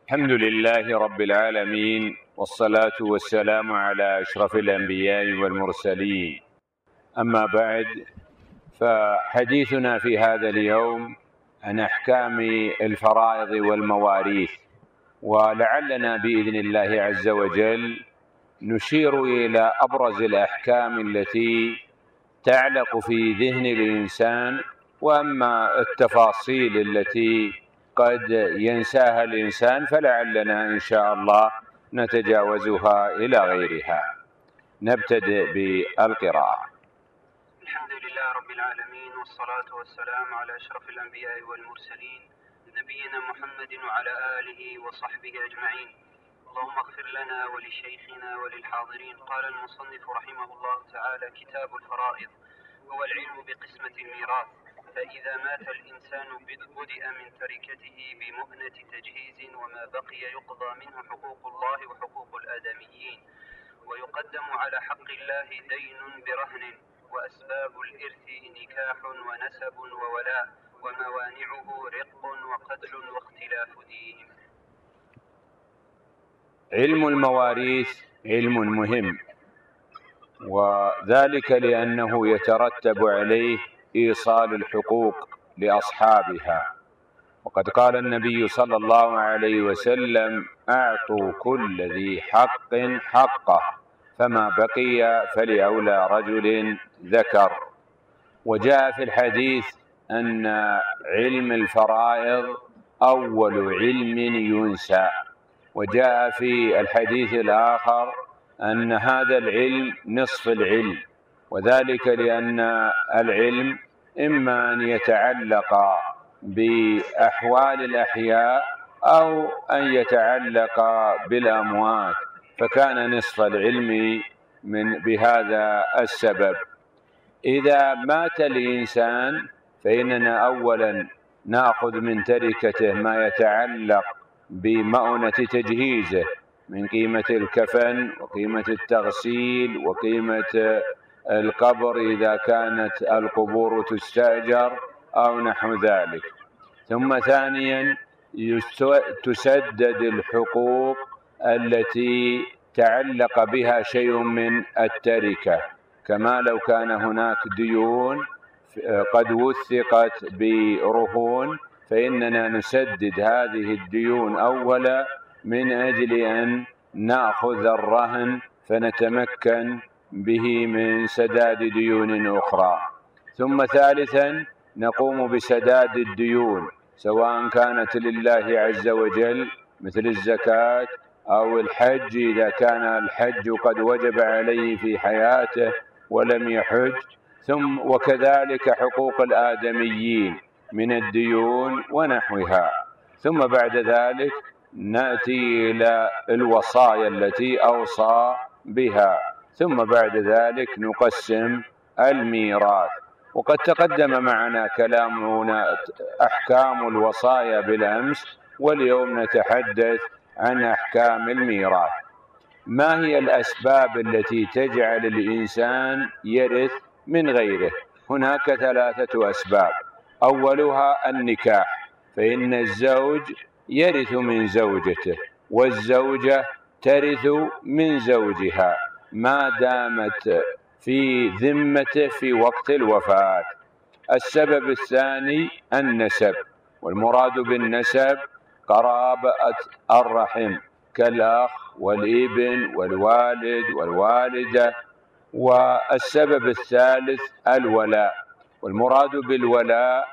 الحمد لله رب العالمين، والصلاة والسلام على أشرف الأنبياء والمرسلين. أما بعد، فحديثنا في هذا اليوم عن أحكام الفرائض والمواريث، ولعلنا بإذن الله عز وجل نشير إلى أبرز الأحكام التي تعلق في ذهن الإنسان، وأما التفاصيل التي قد ينساها الإنسان فلعلنا إن شاء الله نتجاوزها إلى غيرها. نبتدئ بالقراءة. الحمد لله رب العالمين، والصلاة والسلام على أشرف الأنبياء والمرسلين نبينا محمد وعلى آله وصحبه أجمعين. اللهم اغفر لنا ولشيخنا وللحاضرين. قال المصنف رحمه الله تعالى: كتاب الفرائض هو العلم بقسمة الميراث. فإذا مات الإنسان بدأ من تركته بمؤنة تجهيز، وما بقي يقضى منه حقوق الله وحقوق الآدميين، ويقدم على حق الله دين برهن، وأسباب الإرث نكاح ونسب وولاء، وموانعه رق وقتل واختلاف دين. علم المواريث علم مهم، وذلك لأنه يترتب عليه إيصال الحقوق لأصحابها. وقد قال النبي صلى الله عليه وسلم: أعطوا كل ذي حق حقه، فما بقي فلأولى رجل ذكر. وجاء في الحديث أن علم الفرائض أول علم ينسى. وجاء في الحديث الآخر أن هذا العلم نصف العلم، وذلك لأن العلم إما أن يتعلق بأحوال الأحياء أو أن يتعلق بالأموات، فكان نصف العلم بهذا السبب. إذا مات الإنسان فإننا أولا نأخذ من تركته ما يتعلق بمؤنة تجهيزه من قيمة الكفن وقيمة التغسيل وقيمة القبر إذا كانت القبور تستأجر أو نحو ذلك. ثم ثانيا تسدد الحقوق التي تعلق بها شيء من التركة، كما لو كان هناك ديون قد وثقت برهون فإننا نسدد هذه الديون أولا من أجل أن نأخذ الرهن فنتمكن به من سداد ديون أخرى. ثم ثالثا نقوم بسداد الديون، سواء كانت لله عز وجل مثل الزكاة أو الحج إذا كان الحج قد وجب عليه في حياته ولم يحج، وكذلك حقوق الآدميين من الديون ونحوها. ثم بعد ذلك نأتي إلى الوصايا التي أوصى بها، ثم بعد ذلك نقسم الميراث. وقد تقدم معنا كلامنا أحكام الوصايا بالأمس، واليوم نتحدث عن أحكام الميراث. ما هي الأسباب التي تجعل الإنسان يرث من غيره؟ هناك 3 أسباب. أولها النكاح، فإن الزوج يرث من زوجته والزوجة ترث من زوجها ما دامت في ذمته في وقت الوفاة. السبب الثاني النسب، والمراد بالنسب قرابة الرحم كالأخ والابن والوالد والوالدة. والسبب الثالث الولاء، والمراد بالولاء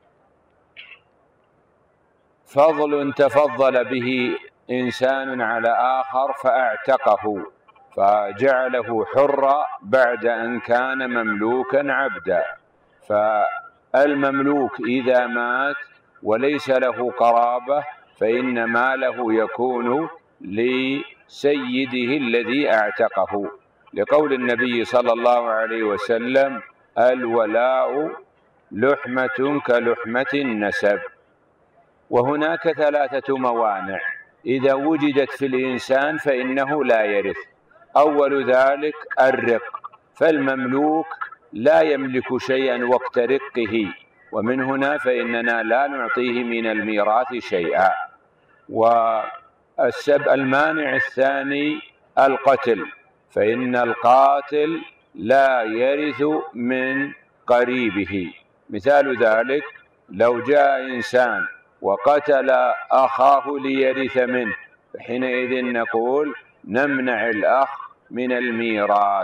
فضل تفضل به إنسان على آخر فأعتقه فجعله حرا بعد أن كان مملوكا عبدا. فالمملوك إذا مات وليس له قرابة فإن ماله يكون لسيده الذي أعتقه، لقول النبي صلى الله عليه وسلم: الولاء لحمة كلحمة النسب. وهناك 3 موانع إذا وجدت في الإنسان فإنه لا يرث. أول ذلك الرق، فالمملوك لا يملك شيئا وقت رقه، ومن هنا فإننا لا نعطيه من الميراث شيئا. المانع الثاني القتل، فإن القاتل لا يرث من قريبه. مثال ذلك لو جاء إنسان وقتل أخاه ليرث منه، فحينئذ نقول نمنع الأخ من الميراث.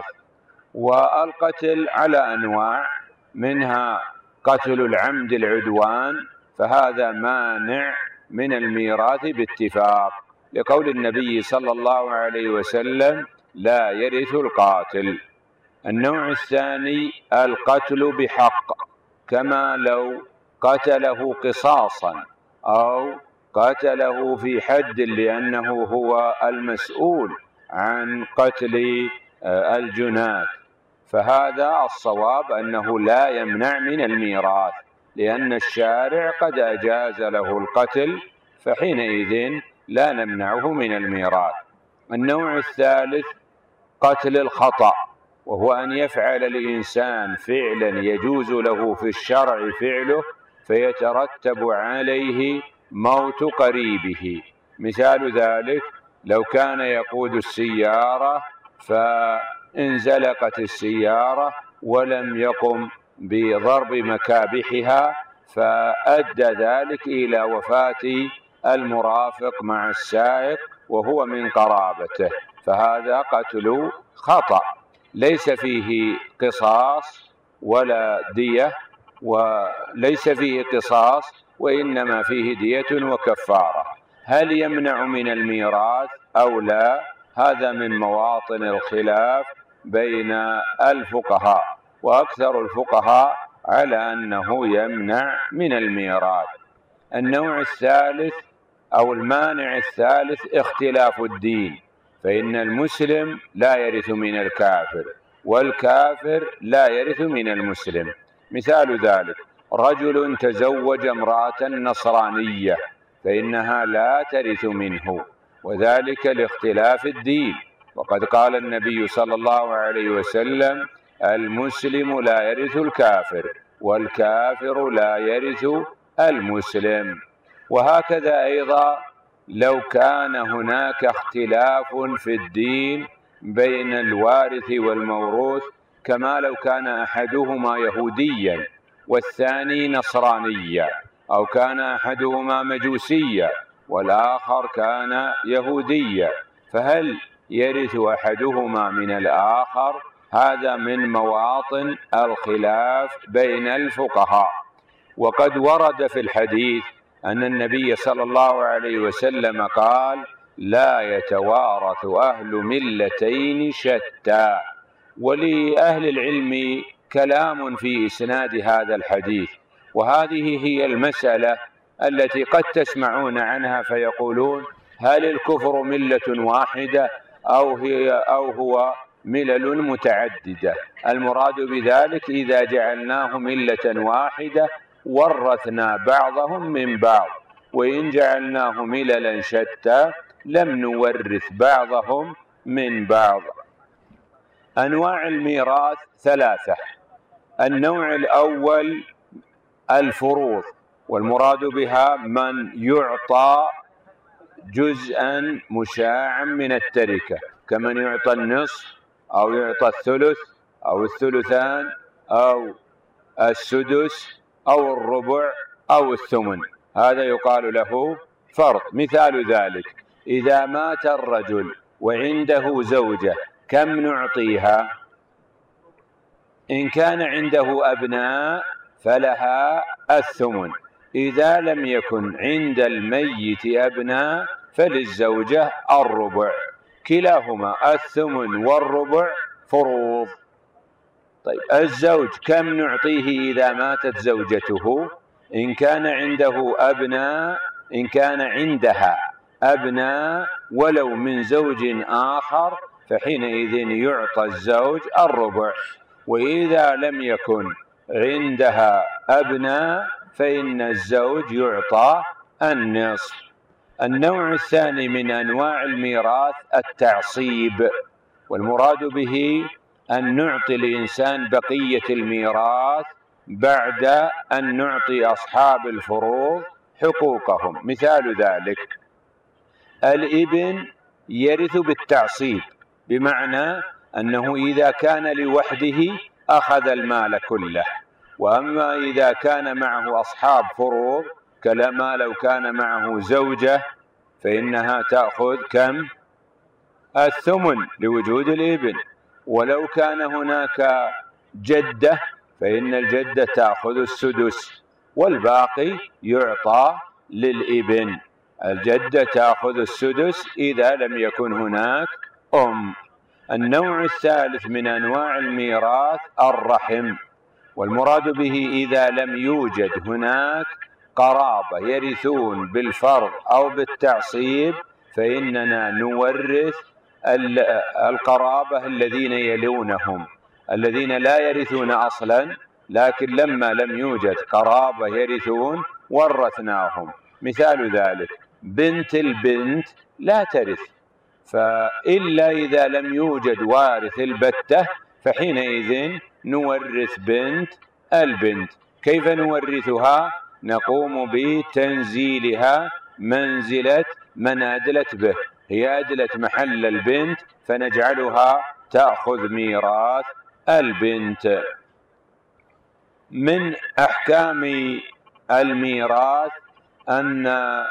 والقتل على أنواع، منها قتل العمد العدوان، فهذا مانع من الميراث باتفاق، لقول النبي صلى الله عليه وسلم: لا يرث القاتل. النوع الثاني القتل بحق، كما لو قتله قصاصا أو قتله في حد لأنه هو المسؤول عن قتل الجنات، فهذا الصواب أنه لا يمنع من الميراث، لأن الشارع قد أجاز له القتل، فحينئذ لا نمنعه من الميراث. النوع الثالث قتل الخطأ، وهو أن يفعل الإنسان فعلا يجوز له في الشرع فعله فيترتب عليه موت قريبه. مثال ذلك لو كان يقود السيارة فانزلقت السيارة ولم يقم بضرب مكابحها، فأدى ذلك إلى وفاة المرافق مع السائق وهو من قرابته، فهذا قتل خطأ ليس فيه قصاص ولا دية، وليس فيه قصاص وإنما فيه دية وكفارة. هل يمنع من الميراث أو لا؟ هذا من مواطن الخلاف بين الفقهاء، وأكثر الفقهاء على أنه يمنع من الميراث. النوع الثالث أو المانع الثالث اختلاف الدين، فإن المسلم لا يرث من الكافر، والكافر لا يرث من المسلم. مثال ذلك رجل تزوج امرأة نصرانية، فإنها لا ترث منه، وذلك لاختلاف الدين، وقد قال النبي صلى الله عليه وسلم: المسلم لا يرث الكافر، والكافر لا يرث المسلم. وهكذا أيضا لو كان هناك اختلاف في الدين بين الوارث والموروث، كما لو كان أحدهما يهوديا والثاني نصرانيا، أو كان أحدهما مجوسيا والآخر كان يهوديا، فهل يرث أحدهما من الآخر؟ هذا من مواطن الخلاف بين الفقهاء. وقد ورد في الحديث أن النبي صلى الله عليه وسلم قال: لا يتوارث أهل ملتين شتى. ولأهل العلم كلام في إسناد هذا الحديث، وهذه هي المسألة التي قد تسمعون عنها فيقولون: هل الكفر ملة واحدة أو هو ملل متعددة؟ المراد بذلك إذا جعلناه ملة واحدة ورثنا بعضهم من بعض، وإن جعلناه مللا شتى لم نورث بعضهم من بعض. أنواع الميراث ثلاثة. النوع الأول الفروض، والمراد بها من يعطى جزءا مشاعا من التركة، كمن يعطى النصف أو يعطى الثلث أو الثلثان أو السدس أو الربع أو الثمن، هذا يقال له فرض. مثال ذلك إذا مات الرجل وعنده زوجة كم نعطيها؟ إن كان عنده أبناء فلها الثمن، إذا لم يكن عند الميت أبناء فللزوجة الربع، كلاهما الثمن والربع فروض. طيب الزوج كم نعطيه إذا ماتت زوجته؟ إن كان عنده أبناء، إن كان عندها أبناء ولو من زوج آخر فحينئذ يعطى الزوج الربع، وإذا لم يكن عندها أبناء فإن الزوج يعطى النصف. النوع الثاني من أنواع الميراث التعصيب، والمراد به أن نعطي الإنسان بقية الميراث بعد أن نعطي أصحاب الفروض حقوقهم. مثال ذلك الابن يرث بالتعصيب، بمعنى أنه إذا كان لوحده أخذ المال كله، وأما إذا كان معه أصحاب فروض كما لو كان معه زوجة فإنها تأخذ كم؟ الثمن لوجود الابن. ولو كان هناك جدة فإن الجدة تأخذ السدس، والباقي يعطى للابن. الجدة تأخذ السدس إذا لم يكن هناك أم. النوع الثالث من أنواع الميراث الرحم، والمراد به إذا لم يوجد هناك قرابة يرثون بالفرض أو بالتعصيب فإننا نورث القرابة الذين يلونهم، الذين لا يرثون أصلا، لكن لما لم يوجد قرابة يرثون ورثناهم. مثال ذلك بنت البنت لا ترث، فإلا إذا لم يوجد وارث البتة فحينئذ نورث بنت البنت. كيف نورثها؟ نقوم بتنزيلها منزلة من أدلت به، هي أدلت محل البنت فنجعلها تأخذ ميراث البنت. من أحكام الميراث أن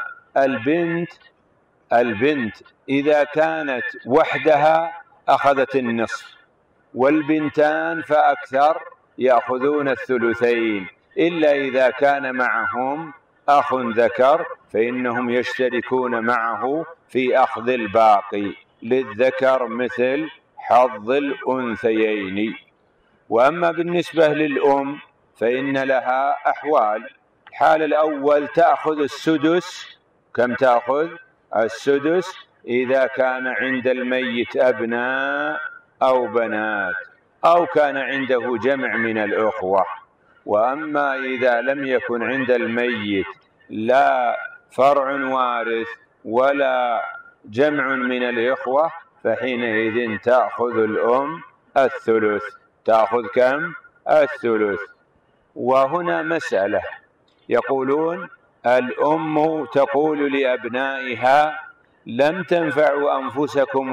البنت إذا كانت وحدها أخذت النصف، والبنتان فأكثر يأخذون الثلثين، إلا إذا كان معهم أخ ذكر فإنهم يشتركون معه في أخذ الباقي، للذكر مثل حظ الأنثيين. وأما بالنسبة للأم فإن لها أحوال. الحال الأول تأخذ السدس. كم تأخذ؟ السدس إذا كان عند الميت أبناء أو بنات أو كان عنده جمع من الأخوة. وأما إذا لم يكن عند الميت لا فرع وارث ولا جمع من الإخوة فحينئذ تأخذ الأم الثلث. تأخذ كم؟ الثلث. وهنا مسألة، يقولون الأم تقول لأبنائها لم تنفعوا أنفسكم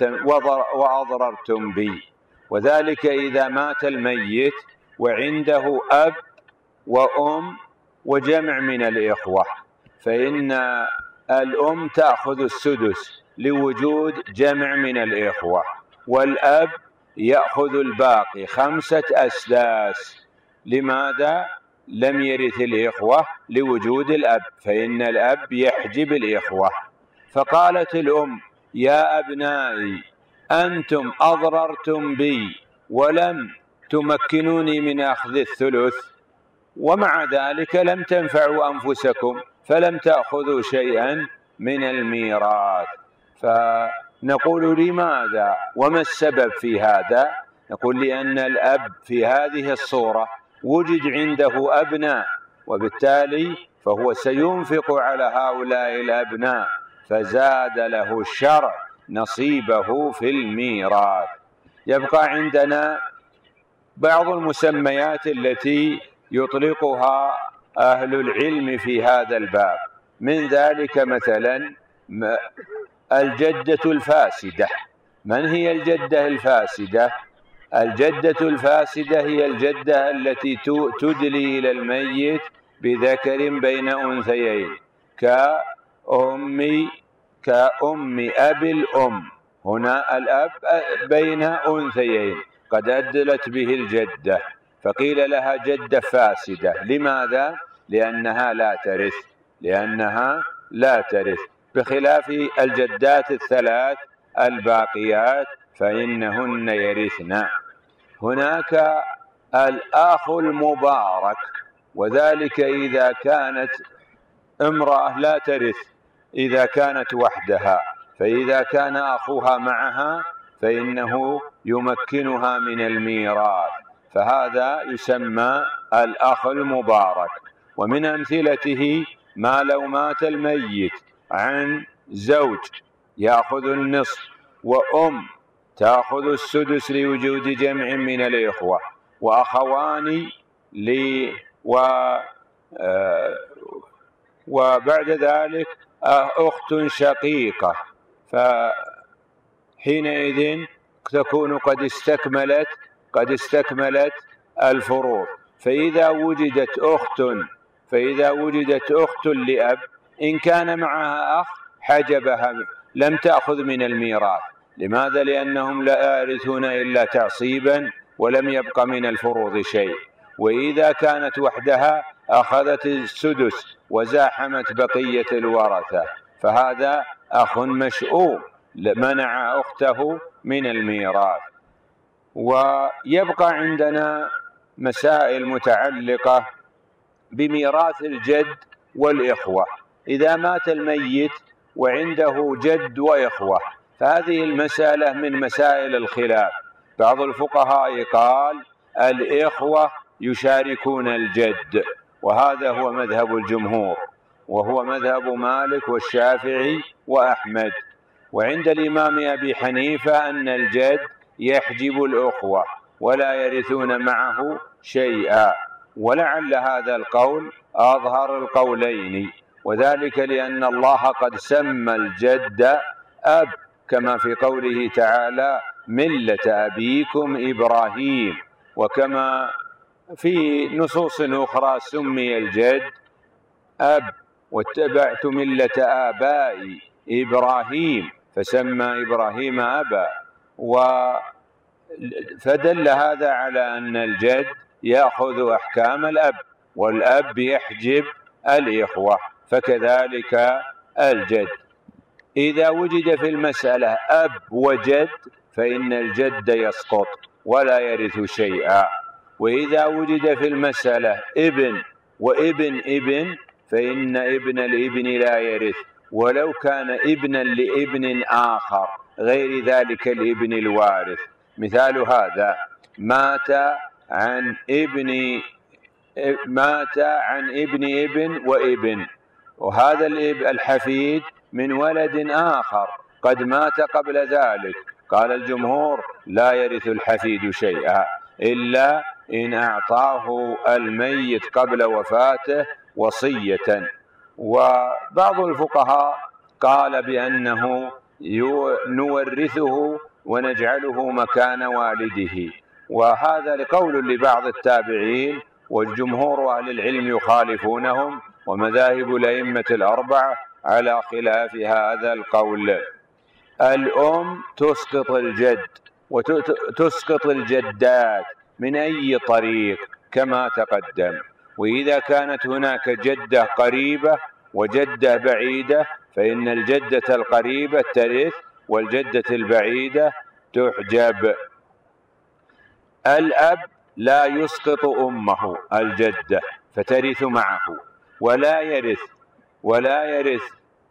وأضررتم بي، وذلك إذا مات الميت وعنده أب وأم وجمع من الإخوة، فإن الأم تأخذ السدس لوجود جمع من الإخوة، والأب يأخذ الباقي 5 أسداس. لماذا؟ لم يرث الإخوة لوجود الأب، فإن الأب يحجب الإخوة. فقالت الأم يا أبنائي أنتم أضررتم بي ولم تمكنوني من أخذ الثلث، ومع ذلك لم تنفعوا أنفسكم فلم تأخذوا شيئا من الميراث. فنقول لماذا وما السبب في هذا؟ نقول لأن الأب في هذه الصورة وجد عنده أبناء، وبالتالي فهو سينفق على هؤلاء الأبناء، فزاد له الشرع نصيبه في الميراث. يبقى عندنا بعض المسميات التي يطلقها أهل العلم في هذا الباب، من ذلك مثلا الجدة الفاسدة. من هي الجدة الفاسدة؟ الجدة الفاسدة هي الجدة التي تدلي إلى الميت بذكر بين أنثيين كأم أبي الأم. هنا الأب بين أنثيين قد أدلت به الجدة، فقيل لها جدة فاسدة. لماذا؟ لأنها لا ترث، بخلاف الجدات الثلاث الباقيات فإنهن يرثن. هناك الأخ المبارك، وذلك إذا كانت امرأة لا ترث إذا كانت وحدها، فإذا كان أخوها معها فإنه يمكنها من الميراث، فهذا يسمى الأخ المبارك. ومن أمثلته ما لو مات الميت عن زوج يأخذ النصف، وأم تأخذ السدس لوجود جمع من الإخوة، وأخوان وبعد ذلك أخت شقيقة، فحينئذ تكون قد استكملت الفروض. فإذا وجدت أخت لأب إن كان معها أخ حجبها، لم تأخذ من الميراث. لماذا؟ لأنهم لا يرثون إلا تعصيبا ولم يبق من الفروض شيء. وإذا كانت وحدها أخذت السدس وزاحمت بقية الورثة، فهذا أخ مشؤوم منع أخته من الميراث. ويبقى عندنا مسائل متعلقة بميراث الجد والإخوة. إذا مات الميت وعنده جد وإخوة، فهذه المسألة من مسائل الخلاف. بعض الفقهاء قال الإخوة يشاركون الجد، وهذا هو مذهب الجمهور، وهو مذهب مالك والشافعي وأحمد. وعند الإمام أبي حنيفة أن الجد يحجب الأخوة ولا يرثون معه شيئا، ولعل هذا القول أظهر القولين، وذلك لأن الله قد سمى الجد أب، كما في قوله تعالى ملة أبيكم إبراهيم، وكما في نصوص أخرى سمي الجد أب، واتبعت ملة آبائي إبراهيم فسمى إبراهيم أبا. فدل هذا على أن الجد يأخذ أحكام الأب، والأب يحجب الإخوة، فكذلك الجد. إذا وجد في المسألة أب وجد فإن الجد يسقط ولا يرث شيئا. وإذا وجد في المسألة ابن وابن ابن فإن ابن الابن لا يرث، ولو كان ابنا لابن آخر غير ذلك الابن الوارث. مثال هذا مات عن ابن ابن وابن، وهذا الحفيد من ولد آخر قد مات قبل ذلك، قال الجمهور لا يرث الحفيد شيئا إلا إن أعطاه الميت قبل وفاته وصية. وبعض الفقهاء قال بأنه نورثه ونجعله مكان والده، وهذا لقول لبعض التابعين، والجمهور أهل العلم يخالفونهم، ومذاهب الأئمة الأربعة على خلاف هذا القول. الأم تسقط الجد وتسقط الجدات من أي طريق كما تقدم. وإذا كانت هناك جدة قريبة وجدة بعيدة فإن الجدة القريبة ترث والجدة البعيدة تحجب. الأب لا يسقط أمه الجدة فترث معه ولا يرث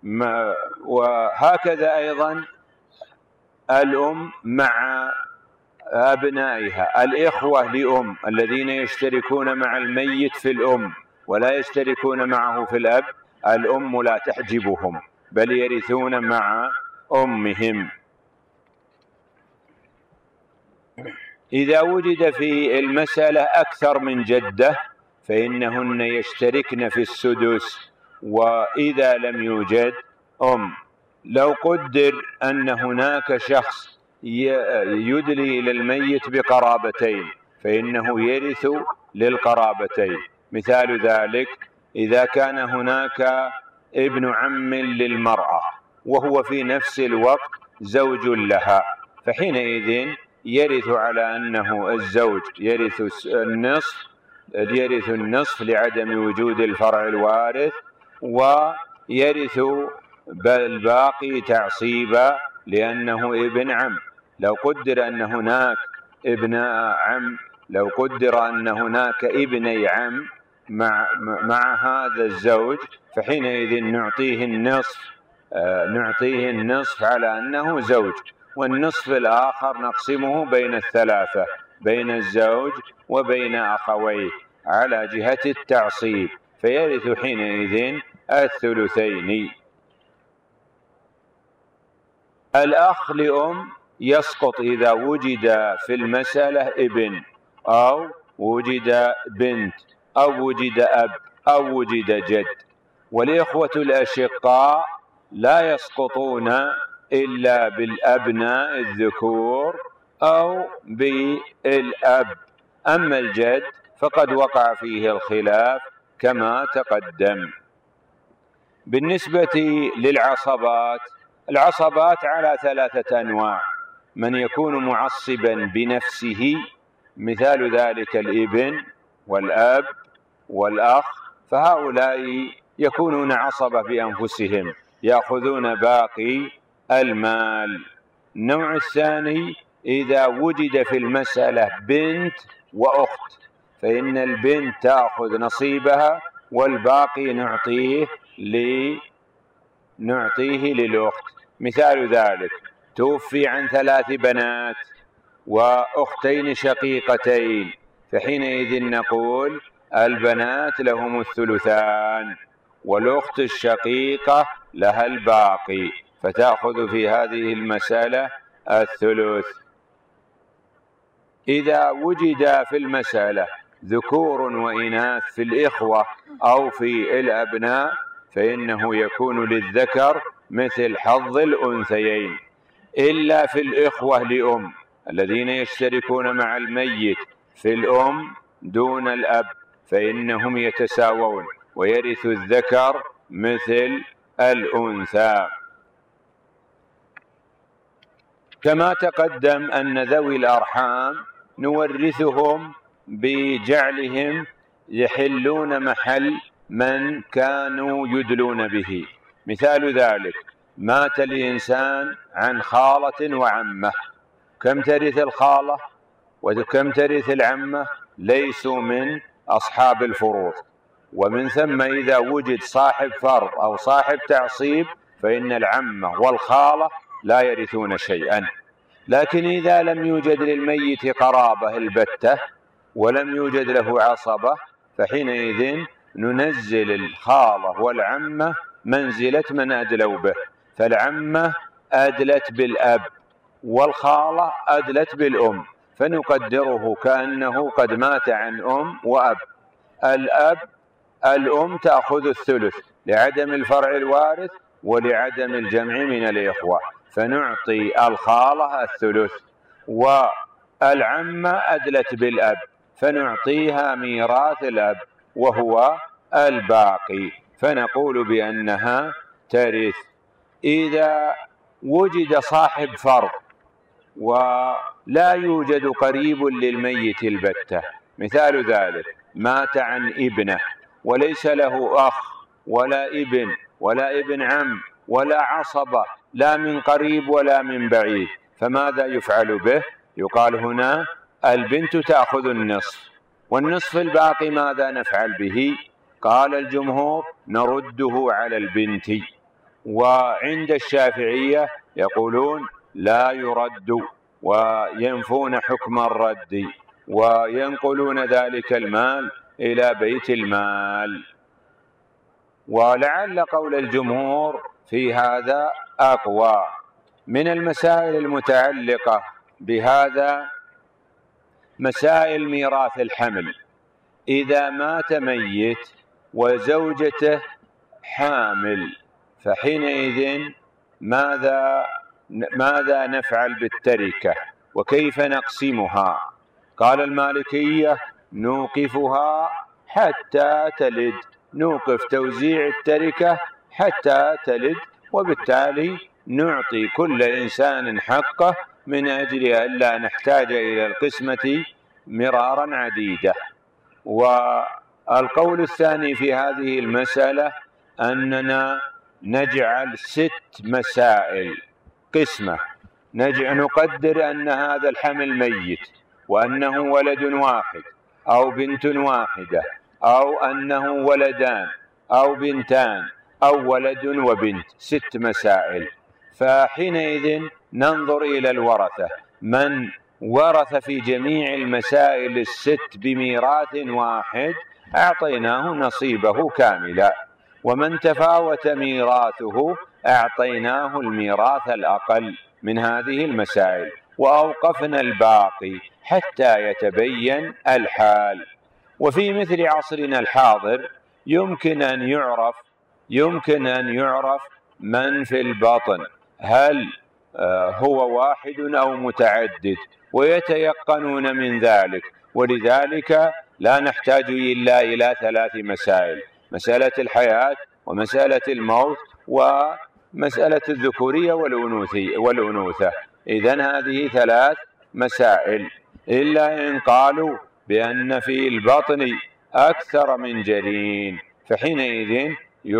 وهكذا أيضا الأم مع أبنائها. الإخوة لأم الذين يشتركون مع الميت في الأم ولا يشتركون معه في الأب، الأم لا تحجبهم بل يرثون مع أمهم. إذا وجد في المسألة أكثر من جدة فإنهن يشتركن في السدس. وإذا لم يوجد لو قدر أن هناك شخص يدلي إلى الميت بقرابتين فإنه يرث للقرابتين. مثال ذلك إذا كان هناك ابن عم للمرأة وهو في نفس الوقت زوج لها، فحينئذ يرث على أنه الزوج يرث النصف لعدم وجود الفرع الوارث، ويرث الباقي تعصيبا لأنه ابن عم. لو قدر أن هناك ابني عم مع هذا الزوج فحينئذ نعطيه النصف على أنه زوج، والنصف الآخر نقسمه بين الثلاثة، بين الزوج وبين أخويه على جهة التعصيب، فيرث حينئذ الثلثين. الأخ لأم يسقط إذا وجد في المسألة ابن أو وجد بنت أو وجد أب أو وجد جد. والإخوة الأشقاء لا يسقطون إلا بالأبناء الذكور أو بالأب. أما الجد فقد وقع فيه الخلاف كما تقدم. بالنسبة للعصبات، العصبات على 3 أنواع: من يكون معصبا بنفسه، مثال ذلك الابن والأب والأخ، فهؤلاء يكونون عصبة بأنفسهم، يأخذون باقي المال. النوع الثاني: إذا وجد في المسألة بنت وأخت، فإن البنت تأخذ نصيبها والباقي نعطيه للأخت. مثال ذلك: توفي عن 3 بنات وأختين شقيقتين، فحينئذ نقول البنات لهم الثلثان والأخت الشقيقة لها الباقي، فتأخذ في هذه المسألة الثلث. إذا وجد في المسألة ذكور وإناث في الإخوة أو في الأبناء، فإنه يكون للذكر مثل حظ الأنثيين، إلا في الإخوة لأم الذين يشتركون مع الميت في الأم دون الأب، فإنهم يتساوون ويرث الذكر مثل الأنثى. كما تقدم أن ذوي الأرحام نورثهم بجعلهم يحلون محل من كانوا يدلون به. مثال ذلك: مات الإنسان عن خالة وعمة، كم ترث الخالة وكم ترث العمة؟ ليسوا من أصحاب الفروض، ومن ثم إذا وجد صاحب فرض أو صاحب تعصيب فإن العمة والخالة لا يرثون شيئا. لكن إذا لم يوجد للميت قرابة البتة ولم يوجد له عصبة، فحينئذ ننزل الخالة والعمة منزلة من أدلوا به، فالعمة أدلت بالأب والخالة أدلت بالأم، فنقدره كأنه قد مات عن أم وأب. الأم تأخذ الثلث لعدم الفرع الوارث ولعدم الجمع من الإخوة، فنعطي الخالة الثلث، والعمة أدلت بالأب فنعطيها ميراث الأب وهو الباقي، فنقول بأنها ترث. إذا وجد صاحب فرض ولا يوجد قريب للميت البتة، مثال ذلك: مات عن ابنه وليس له أخ ولا ابن ولا ابن عم ولا عصبة لا من قريب ولا من بعيد، فماذا يفعل به؟ يقال هنا البنت تأخذ النصف، والنصف الباقي ماذا نفعل به؟ قال الجمهور: نرده على البنت. وعند الشافعية يقولون لا يرد وينفون حكم الرد، وينقلون ذلك المال إلى بيت المال. ولعل قول الجمهور في هذا أقوى. من المسائل المتعلقة بهذا مسائل ميراث الحمل. إذا مات ميت وزوجته حامل، فحينئذ ماذا نفعل بالتركة وكيف نقسمها؟ قال المالكية: نوقفها حتى تلد، نوقف توزيع التركة حتى تلد، وبالتالي نعطي كل إنسان حقه من أجل أن لا نحتاج إلى القسمة مرارا عديدة. والقول الثاني في هذه المسألة أننا نجعل 6 مسائل قسمة، نقدر أن هذا الحمل ميت وأنه ولد واحد أو بنت واحدة أو أنه ولدان أو بنتان أو ولد وبنت، 6 مسائل. فحينئذ ننظر إلى الورثة، من ورث في جميع المسائل ال6 بميراث واحد أعطيناه نصيبه كاملا، ومن تفاوت ميراثه أعطيناه الميراث الأقل من هذه المسائل، وأوقفنا الباقي حتى يتبين الحال. وفي مثل عصرنا الحاضر يمكن أن يعرف من في البطن هل هو واحد أو متعدد، ويتيقنون من ذلك. ولذلك لا نحتاج إلا إلى 3 مسائل: مسألة الحياة، ومسألة الموت، ومسألة الذكورية والأنوثة. إذن هذه 3 مسائل، إلا إن قالوا بأن في البطن أكثر من جنين، فحينئذ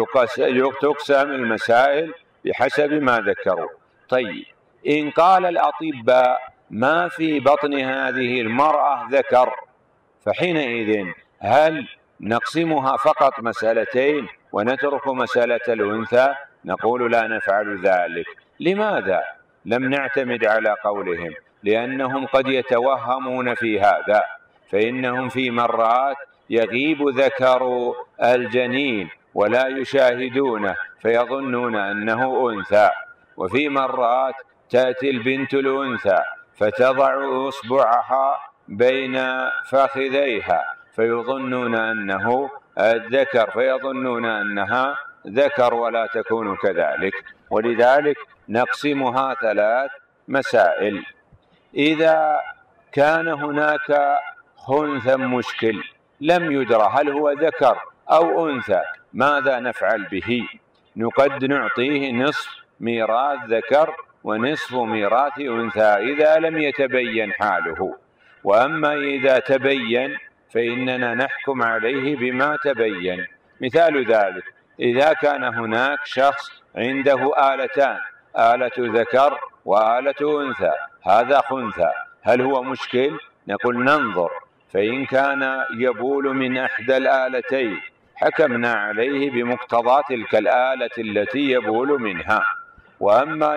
تقسم المسائل بحسب ما ذكروا. طيب، إن قال الأطباء ما في بطن هذه المرأة ذكر، فحينئذ هل نقسمها فقط مسألتين ونترك مسألة الأنثى؟ نقول لا نفعل ذلك. لماذا لم نعتمد على قولهم؟ لأنهم قد يتوهمون في هذا، فإنهم في مرات يغيب ذكر الجنين ولا يشاهدونه فيظنون أنه أنثى، وفي مرات تأتي البنت الأنثى فتضع إصبعها بين فخذيها فيظنون أنه الذكر، فيظنون أنها ذكر ولا تكون كذلك. ولذلك نقسمها 3 مسائل. إذا كان هناك خنثى مشكل لم يدرى هل هو ذكر أو أنثى، ماذا نفعل به؟ قد نعطيه نصف ميراث ذكر ونصف ميراث أنثى إذا لم يتبين حاله. وأما إذا تبين فإننا نحكم عليه بما تبين. مثال ذلك: إذا كان هناك شخص عنده آلتان، آلة ذكر وآلة أنثى، هذا خنثى، هل هو مشكل؟ نقول ننظر، فإن كان يبول من إحدى الآلتين حكمنا عليه بمقتضى تلك الآلة التي يبول منها. وأما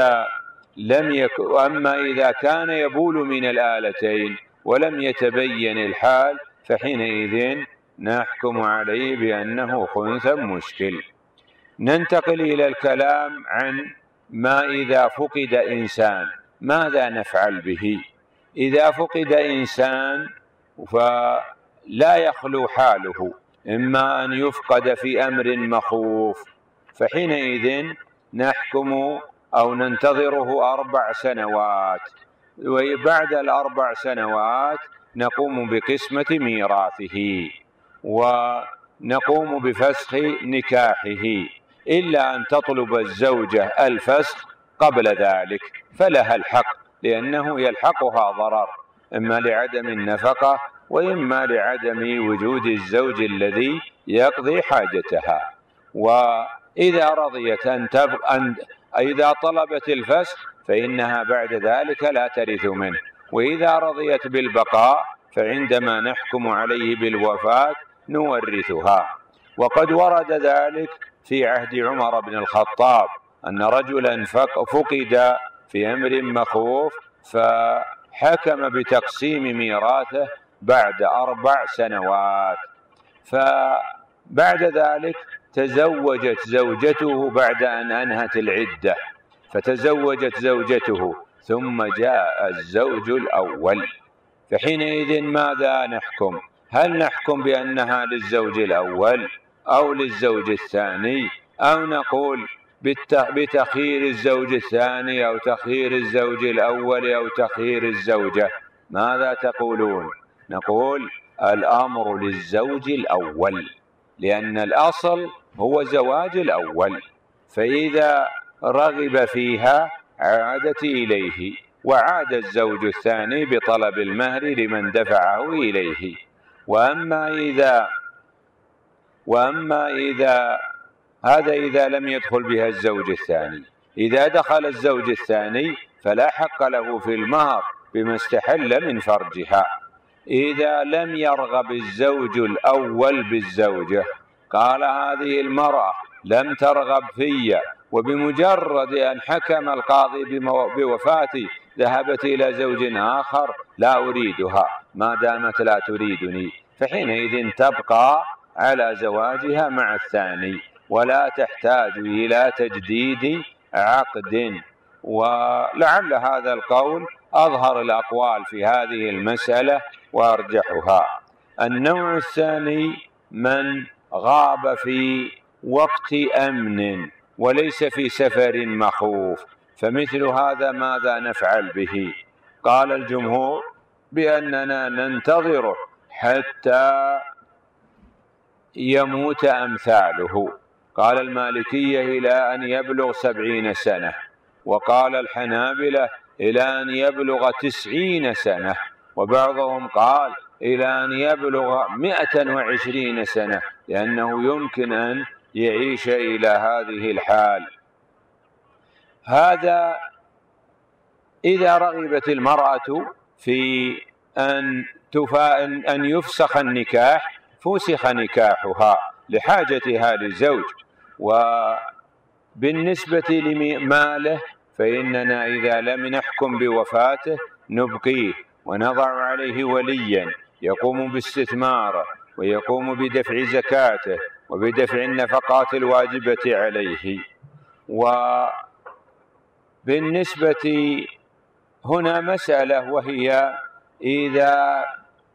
إذا كان يبول من الآلتين ولم يتبين الحال فحينئذ نحكم عليه بأنه خنثى مشكل. ننتقل إلى الكلام عن ما إذا فقد إنسان ماذا نفعل به. إذا فقد إنسان فلا يخلو حاله، إما أن يفقد في أمر مخوف، فحينئذ نحكم أو ننتظره 4 سنوات، وبعد ال4 سنوات نقوم بقسمة ميراثه ونقوم بفسخ نكاحه، إلا أن تطلب الزوجة الفسخ قبل ذلك فلها الحق، لأنه يلحقها ضرر إما لعدم النفقة وإما لعدم وجود الزوج الذي يقضي حاجتها. وإذا رضيت إذا طلبت الفسخ فإنها بعد ذلك لا ترث منه، وإذا رضيت بالبقاء فعندما نحكم عليه بالوفاة نورثها. وقد ورد ذلك في عهد عمر بن الخطاب أن رجلا فقد في أمر مخوف فحكم بتقسيم ميراثه بعد 4 سنوات. فبعد ذلك تزوجت زوجته بعد أن أنهت العدة، فتزوجت زوجته ثم جاء الزوج الأول، فحينئذ ماذا نحكم؟ هل نحكم بأنها للزوج الأول أو للزوج الثاني، أو نقول بتخيير الزوج الثاني أو تخيير الزوج الأول أو تخيير الزوجة؟ ماذا تقولون؟ نقول الأمر للزوج الأول، لأن الأصل هو زواج الأول، فإذا رغب فيها عادت إليه، وعاد الزوج الثاني بطلب المهر لمن دفعه إليه. وأما إذا هذا إذا لم يدخل بها الزوج الثاني. إذا دخل الزوج الثاني فلا حق له في المهر بما استحل من فرجها. إذا لم يرغب الزوج الأول بالزوجة، قال هذه المرأة لم ترغب في، وبمجرد أن حكم القاضي بوفاتي ذهبت إلى زوج آخر، لا أريدها ما دامت لا تريدني، فحينئذ تبقى على زواجها مع الثاني ولا تحتاج إلى تجديد عقد. ولعل هذا القول أظهر الأقوال في هذه المسألة وأرجحها. النوع الثاني من غاب في وقت أمن وليس في سفر مخوف، فمثل هذا ماذا نفعل به؟ قال الجمهور بأننا ننتظره حتى يموت أمثاله. قال المالكية إلى أن يبلغ 70 سنة، وقال الحنابلة إلى أن يبلغ 90 سنة، وبعضهم قال إلى أن يبلغ 120 سنة، لأنه يمكن أن يعيش إلى هذه الحال. هذا إذا رغبت المرأة في أن يفسخ النكاح فسخ نكاحها لحاجتها للزوج. وبالنسبة لماله فإننا إذا لم نحكم بوفاته نبقيه ونضع عليه وليا يقوم باستثماره ويقوم بدفع زكاته وبدفع النفقات الواجبة عليه. وبالنسبة هنا مسألة، وهي إذا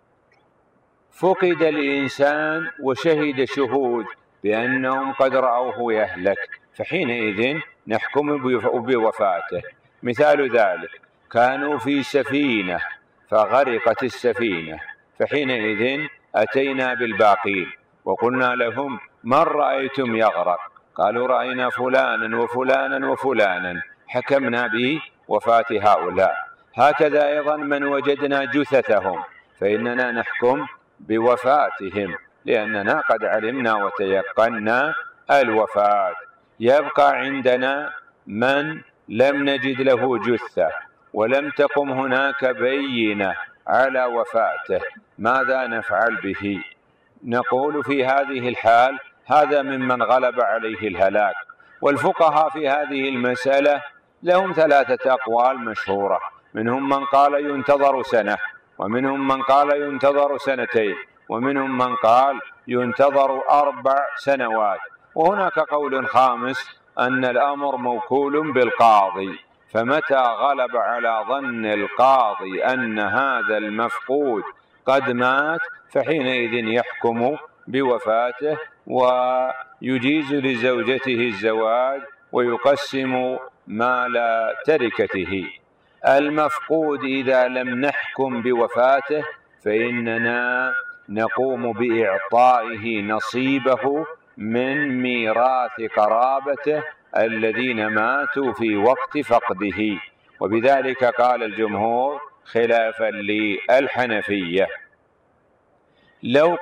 فقد الإنسان وشهد شهود بأنهم قد رأوه يهلك، فحينئذ نحكم بوفاته. مثال ذلك كانوا في سفينة فغرقت السفينة، فحينئذ أتينا بالباقين وقلنا لهم من رأيتم يغرق؟ قالوا رأينا فلانا وفلانا وفلانا، حكمنا بوفاة هؤلاء. هكذا أيضا من وجدنا جثثهم فإننا نحكم بوفاتهم، لأننا قد علمنا وتيقنا الوفاة. يبقى عندنا من لم نجد له جثة ولم تقم هناك بينة على وفاته، ماذا نفعل به؟ نقول في هذه الحال هذا ممن غلب عليه الهلاك. والفقهاء في هذه المسألة لهم 3 أقوال مشهورة، منهم من قال ينتظر سنة، ومنهم من قال ينتظر 2 سنين، ومنهم من قال ينتظر 4 سنوات. وهناك قول خامس أن الأمر موكول بالقاضي، فمتى غلب على ظن القاضي أن هذا المفقود قد مات فحينئذ يحكم بوفاته ويجيز لزوجته الزواج ويقسم مال تركته. المفقود إذا لم نحكم بوفاته فإننا نقوم بإعطائه نصيبه من ميراث قرابته الذين ماتوا في وقت فقده، وبذلك قال الجمهور خلافا للحنفية. لو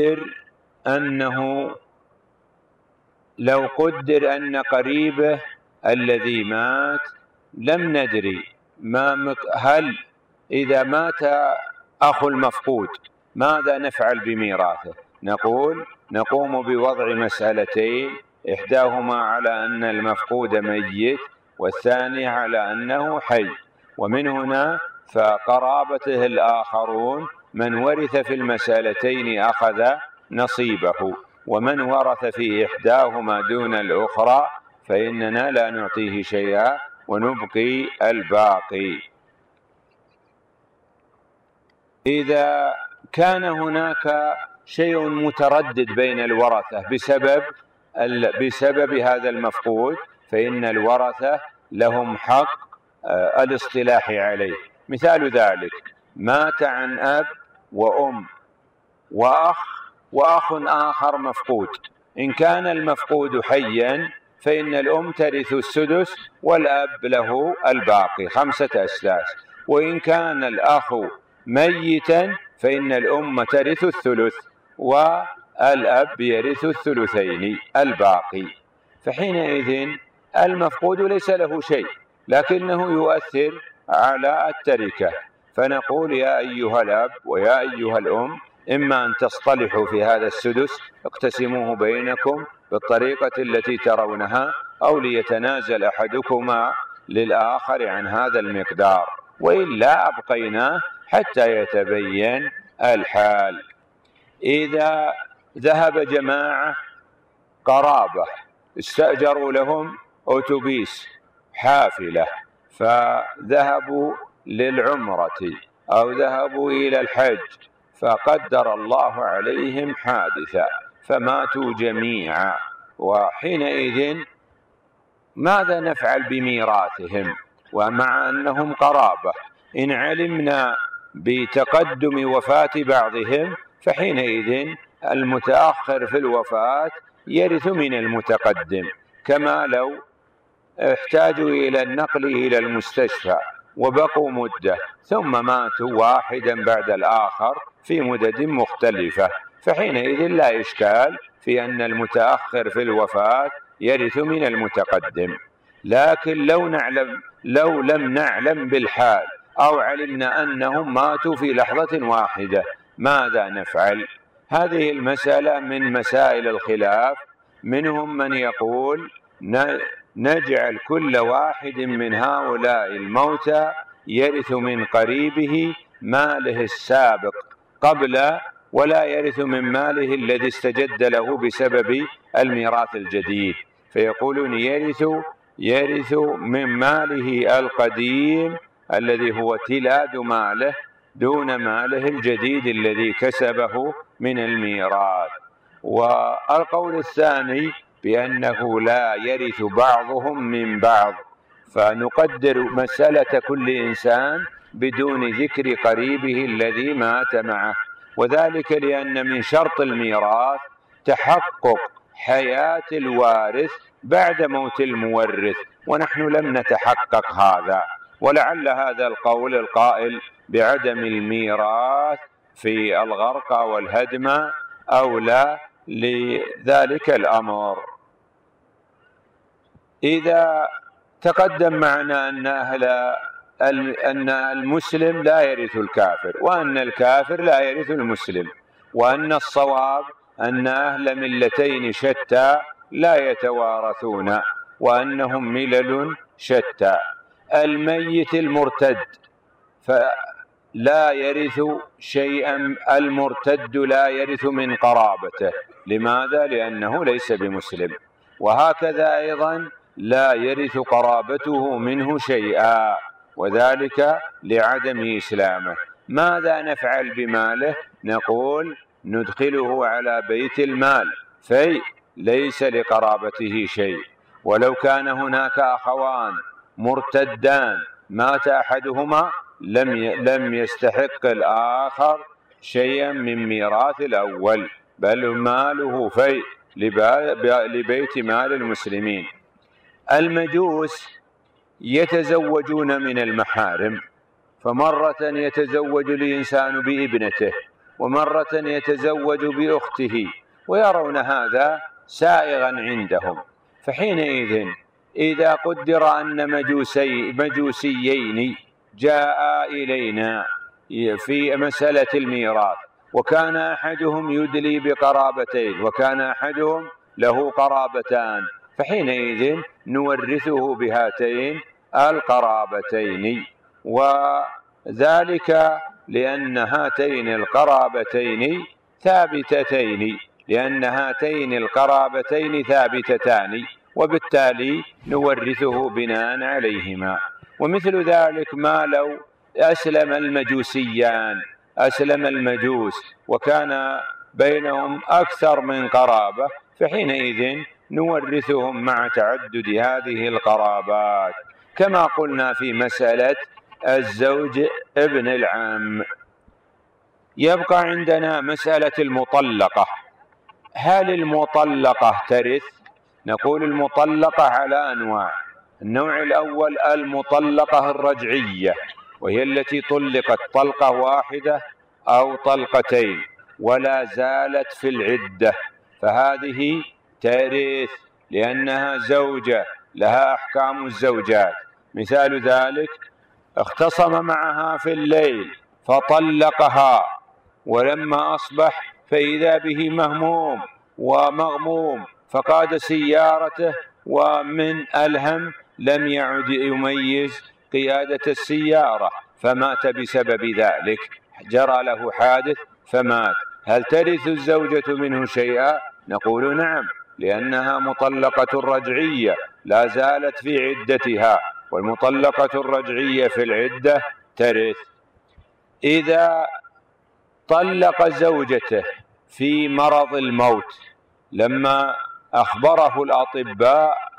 قدر أن قريبه الذي مات لم ندري هل إذا مات أخو المفقود ماذا نفعل بميراثه؟ نقول نقوم بوضع مسألتين، إحداهما على أن المفقود ميت والثاني على أنه حي، ومن هنا فقرابته الآخرون من ورث في المسألتين أخذ نصيبه، ومن ورث في إحداهما دون الأخرى فإننا لا نعطيه شيئا ونبقي الباقي. إذا كان هناك شيء متردد بين الورثة بسبب هذا المفقود فإن الورثة لهم حق الاصطلاح عليه. مثال ذلك مات عن أب وأم وأخ آخر مفقود، إن كان المفقود حيا فإن الأم ترث السدس والأب له الباقي 5 أسداس، وإن كان الأخ ميتا فإن الأم ترث الثلث والأب يرث الثلثين الباقي. فحينئذ المفقود ليس له شيء لكنه يؤثر على التركة، فنقول يا أيها الأب ويا أيها الأم إما أن تصطلحوا في هذا السدس اقتسموه بينكم بالطريقة التي ترونها، أو ليتنازل أحدكما للآخر عن هذا المقدار، وإلا أبقيناه حتى يتبين الحال. إذا ذهب جماعة قرابة استأجروا لهم أوتوبيس حافلة فذهبوا للعمرة أو ذهبوا إلى الحج فقدر الله عليهم حادثة فماتوا جميعا، وحينئذ ماذا نفعل بميراثهم ومع أنهم قرابة؟ إن علمنا بتقدم وفاة بعضهم فحينئذ المتأخر في الوفاة يرث من المتقدم، كما لو احتاجوا إلى النقل إلى المستشفى وبقوا مدة ثم ماتوا واحدا بعد الآخر في مدد مختلفة، فحينئذ لا إشكال في أن المتأخر في الوفاة يرث من المتقدم. لكن لو لم نعلم بالحال أو علمنا أنهم ماتوا في لحظة واحدة ماذا نفعل؟ هذه المسألة من مسائل الخلاف. منهم من يقول نجعل كل واحد من هؤلاء الموتى يرث من قريبه ماله السابق قبل، ولا يرث من ماله الذي استجد له بسبب الميراث الجديد، فيقولون يرث من ماله القديم الذي هو تلاد ماله دون ماله الجديد الذي كسبه من الميراث. والقول الثاني بأنه لا يرث بعضهم من بعض، فنقدر مسألة كل إنسان بدون ذكر قريبه الذي مات معه، وذلك لأن من شرط الميراث تحقق حياة الوارث بعد موت المورث، ونحن لم نتحقق هذا. ولعل هذا القول القائل بعدم الميراث في الغرق والهدم أولى لذلك الأمر. إذا تقدم معنا أن المسلم لا يرث الكافر، وأن الكافر لا يرث المسلم، وأن الصواب أن أهل ملتين شتى لا يتوارثون، وأنهم ملل شتى. الميت المرتد فلا يرث شيئا، المرتد لا يرث من قرابته. لماذا؟ لأنه ليس بمسلم. وهكذا أيضا لا يرث قرابته منه شيئا، وذلك لعدم إسلامه. ماذا نفعل بماله؟ نقول ندخله على بيت المال ليس لقرابته شيء. ولو كان هناك أخوان مرتدان مات أحدهما لم يستحق الآخر شيئا من ميراث الأول، بل ماله لبيت مال المسلمين. المجوس يتزوجون من المحارم، فمرة يتزوج الإنسان بابنته ومرة يتزوج بأخته، ويرون هذا سائغا عندهم. فحينئذ إذا قدر أن مجوسيين جاء إلينا في مسألة الميراث، وكان أحدهم يدلي بقرابتين وكان أحدهم له قرابتان، فحينئذ نورثه بهاتين القرابتين، وذلك لأن هاتين القرابتين ثابتتان، وبالتالي نورثه بناء عليهما. ومثل ذلك ما لو أسلم المجوس وكان بينهم أكثر من قرابة، فحينئذ نورثهم مع تعدد هذه القرابات، كما قلنا في مسألة الزوج ابن العم. يبقى عندنا مسألة المطلقة. هل المطلقة ترث؟ نقول المطلقة على أنواع. النوع الأول المطلقة الرجعية، وهي التي طلقت طلقة واحدة أو طلقتين ولا زالت في العدة، فهذه ترث لأنها زوجة لها أحكام الزوجات. مثال ذلك اختصم معها في الليل فطلقها، ولما أصبح فإذا به مهموم ومغموم فقاد سيارته، ومن الهم لم يعد يميز قيادة السيارة فمات بسبب ذلك، جرى له حادث فمات. هل ترث الزوجة منه شيئا؟ نقول نعم، لأنها مطلقة رجعية لا زالت في عدتها، والمطلقة الرجعية في العدة ترث. إذا طلق زوجته في مرض الموت لما أخبره الأطباء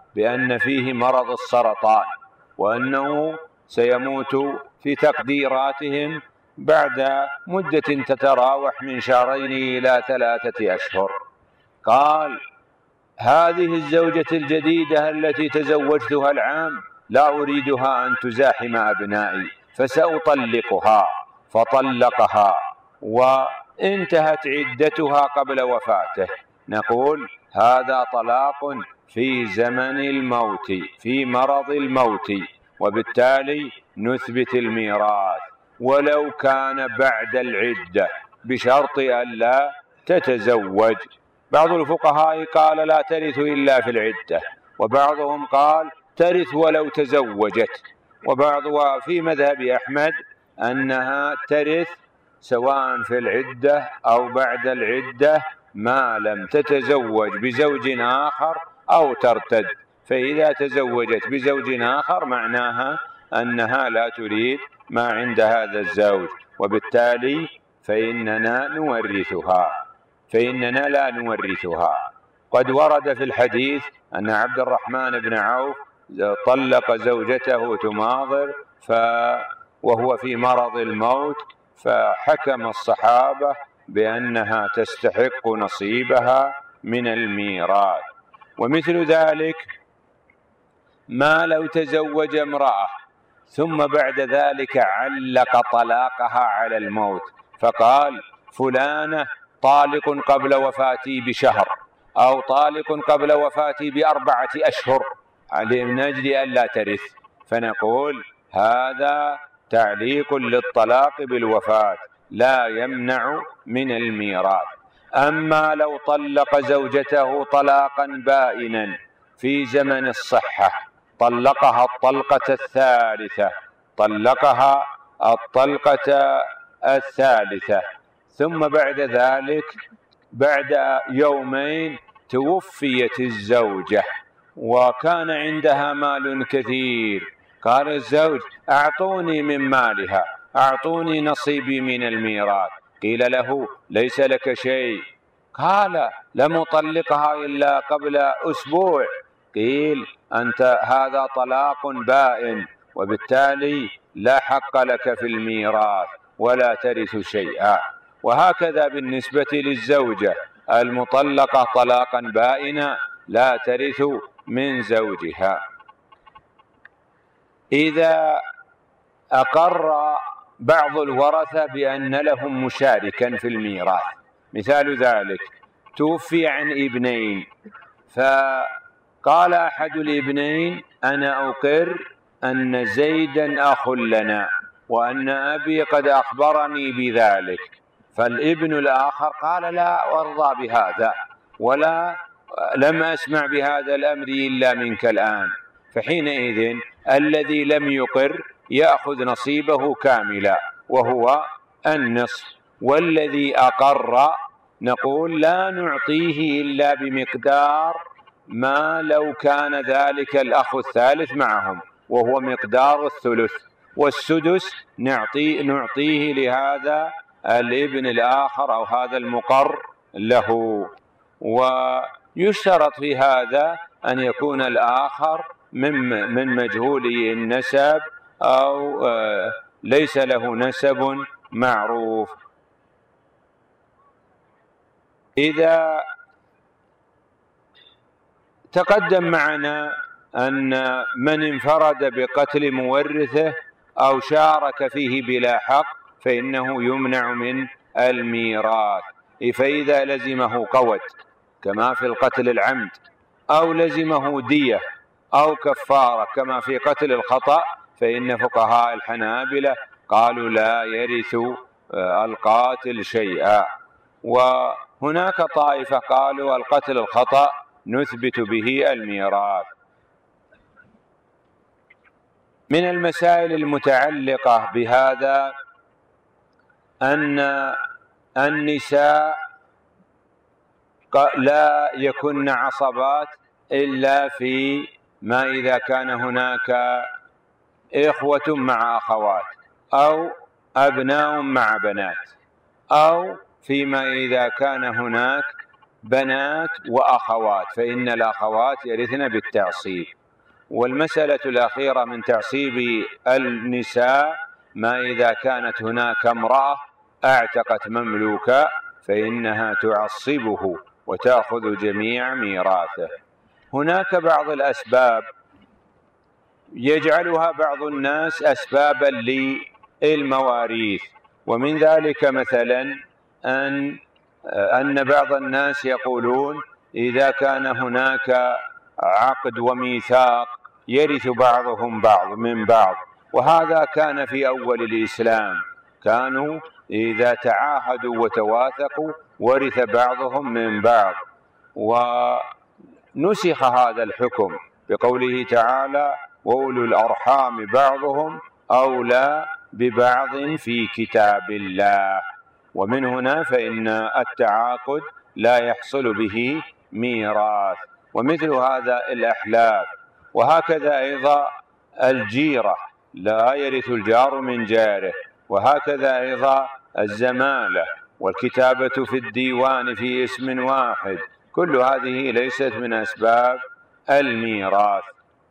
بأن فيه مرض السرطان، وأنه سيموت في تقديراتهم بعد مدة تتراوح من 2 إلى 3 أشهر. قال: هذه الزوجة الجديدة التي تزوجتها العام لا أريدها أن تزاحم أبنائي فسأطلقها. فطلقها وانتهت عدتها قبل وفاته. نقول: هذا طلاق في زمن الموت، في مرض الموت، وبالتالي نثبت الميراث ولو كان بعد العدة بشرط ألا تتزوج. بعض الفقهاء قال: لا ترث إلا في العدة، وبعضهم قال: ترث ولو تزوجت، وفي مذهب أحمد أنها ترث سواء في العدة أو بعد العدة ما لم تتزوج بزوج آخر أو ترتد. فإذا تزوجت بزوج آخر معناها أنها لا تريد ما عند هذا الزوج، وبالتالي فإننا لا نورثها. قد ورد في الحديث أن عبد الرحمن بن عوف طلق زوجته تماضر وهو في مرض الموت، فحكم الصحابة بأنها تستحق نصيبها من الميراث. ومثل ذلك ما لو تزوج امرأة ثم بعد ذلك علق طلاقها على الموت، فقال: فلانة طالق قبل وفاتي بشهر، أو طالق قبل وفاتي ب4 أشهر، من أجل ألا ترث، فنقول: هذا تعليق للطلاق بالوفاة لا يمنع من الميراث. أما لو طلق زوجته طلاقا بائنا في زمن الصحة، طلقها الطلقة الثالثة، ثم بعد ذلك بعد يومين توفيت الزوجة وكان عندها مال كثير، قال الزوج: أعطوني من مالها، أعطوني نصيبي من الميراث. قيل له: ليس لك شيء. قال: لم أطلقها إلا قبل أسبوع. قيل: أنت هذا طلاق بائن، وبالتالي لا حق لك في الميراث ولا ترث شيئا. وهكذا بالنسبة للزوجة المطلقة طلاقا بائنا لا ترث من زوجها. إذا أقر بعض الورثة بأن لهم مشاركا في الميراث، مثال ذلك: توفي عن ابنين، فقال أحد الابنين: أنا أقر أن زيدا أخ لنا وأن أبي قد أخبرني بذلك. فالابن الآخر قال: لا أرضى بهذا، لم أسمع بهذا الأمر إلا منك الآن. فحينئذ الذي لم يقر يأخذ نصيبه كاملا وهو النصف، والذي أقر نقول: لا نعطيه إلا بمقدار ما لو كان ذلك الأخ الثالث معهم، وهو مقدار الثلث، والسدس نعطيه لهذا الابن الآخر أو هذا المقر له. ويشترط في هذا أن يكون الآخر من مجهولي النسب أو ليس له نسب معروف. إذا تقدم معنا أن من انفرد بقتل مورثه أو شارك فيه بلا حق فإنه يمنع من الميراث. فإذا لزمه قود كما في القتل العمد، أو لزمه دية أو كفارة كما في قتل الخطأ، فإن فقهاء الحنابلة قالوا: لا يرث القاتل شيئا. وهناك طائفة قالوا: القتل الخطأ نثبت به الميراث. من المسائل المتعلقة بهذا أن النساء لا يكن عصبات إلا في ما إذا كان هناك إخوة مع أخوات، أو أبناء مع بنات، أو فيما إذا كان هناك بنات وأخوات، فإن الأخوات يرثن بالتعصيب. والمسألة الأخيرة من تعصيب النساء ما إذا كانت هناك امرأة اعتقت مملوكا فإنها تعصبه وتأخذ جميع ميراثه. هناك بعض الأسباب يجعلها بعض الناس أسبابا للمواريث، ومن ذلك مثلا أن بعض الناس يقولون إذا كان هناك عقد وميثاق يرث بعضهم بعض من بعض، وهذا كان في أول الإسلام، كانوا إذا تعاهدوا وتواثقوا ورث بعضهم من بعض، ونسخ هذا الحكم بقوله تعالى وأولو الأرحام بعضهم أولى ببعض في كتاب الله. ومن هنا فإن التعاقد لا يحصل به ميراث. ومثل هذا الأحلاف، وهكذا أيضا الجيرة لا يرث الجار من جاره، وهكذا أيضا الزمالة والكتابة في الديوان في اسم واحد، كل هذه ليست من أسباب الميراث.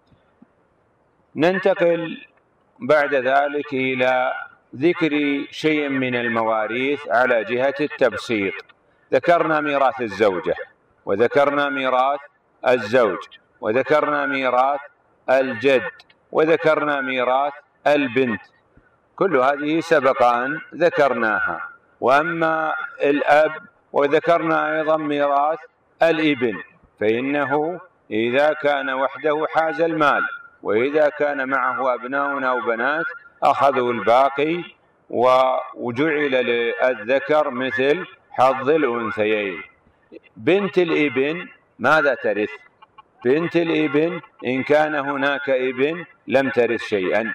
ننتقل بعد ذلك إلى ذكر شيء من المواريث على جهة التبسيط. ذكرنا ميراث الزوجة، وذكرنا ميراث الزوج، وذكرنا ميراث الجد، وذكرنا ميراث البنت، كل هذه سبق أن ذكرناها. وأما الأب، وذكرنا أيضا ميراث الابن، فإنه إذا كان وحده حاز المال، وإذا كان معه أبناء أو بنات أخذوا الباقي، وجعل للذكر مثل حظ الأنثيين. بنت الابن ماذا ترث؟ بنت الابن إن كان هناك ابن لم ترث شيئا.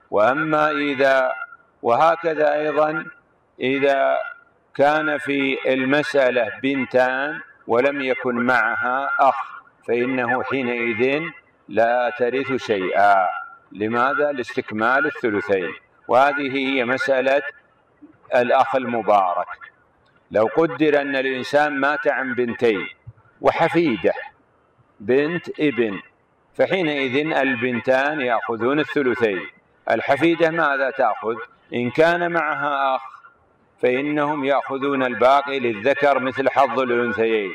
وهكذا أيضا إذا كان في المسألة بنتان ولم يكن معها أخ فإنه حينئذ لا ترث شيئا. لماذا؟ لاستكمال الثلثين. وهذه هي مسألة الأخ المبارك. لو قدر أن الإنسان مات عن بنتين وحفيدة بنت ابن، فحينئذ البنتان يأخذون الثلثين. الحفيدة ماذا تأخذ؟ إن كان معها أخ فإنهم يأخذون الباقي للذكر مثل حظ الأنثيين،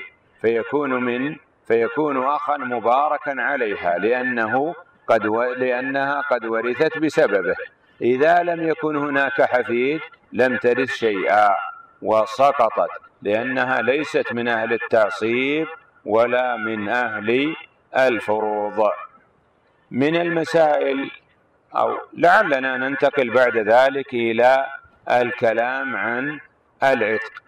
فيكون أخا مباركا عليها لأنها قد ورثت بسببه. إذا لم يكن هناك حفيد لم ترث شيئا وسقطت، لأنها ليست من أهل التعصيب ولا من أهل الفروض. من المسائل، أو لعلنا ننتقل بعد ذلك إلى الكلام عن العتق.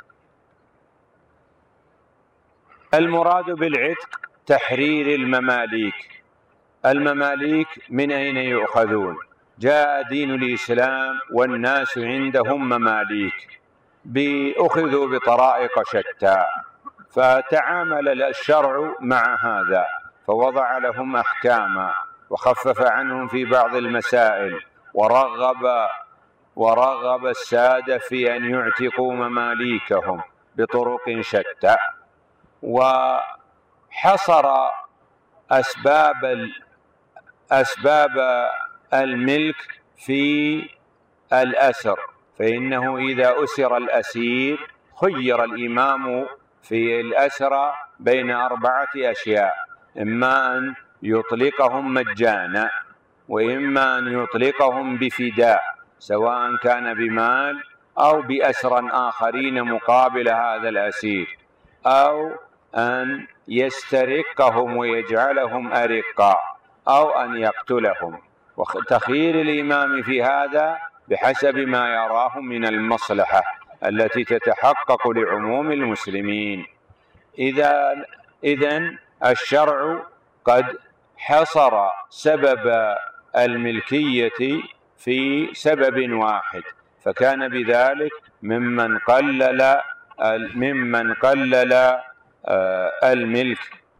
المراد بالعتق تحرير المماليك. المماليك من أين يؤخذون؟ جاء دين الإسلام والناس عندهم مماليك أخذوا بطرائق شتى، فتعامل الشرع مع هذا فوضع لهم أحكاما وخفف عنهم في بعض المسائل، ورغب السادة في أن يعتقوا مماليكهم بطرق شتى، وحصر أسباب الملك في الأسر. فإنه إذا أسر الأسير خير الإمام في الأسرى بين 4 أشياء: إما أن يطلقهم مجانا، وإما أن يطلقهم بفداء سواء كان بمال أو بأسرى آخرين مقابل هذا الأسير، أو أن يسترقهم ويجعلهم أرقاء، أو أن يقتلهم. وتخيير الإمام في هذا بحسب ما يراه من المصلحة التي تتحقق لعموم المسلمين. إذن الشرع قد حصر سبب الملكية في سبب واحد، فكان بذلك ممن قلل الملك.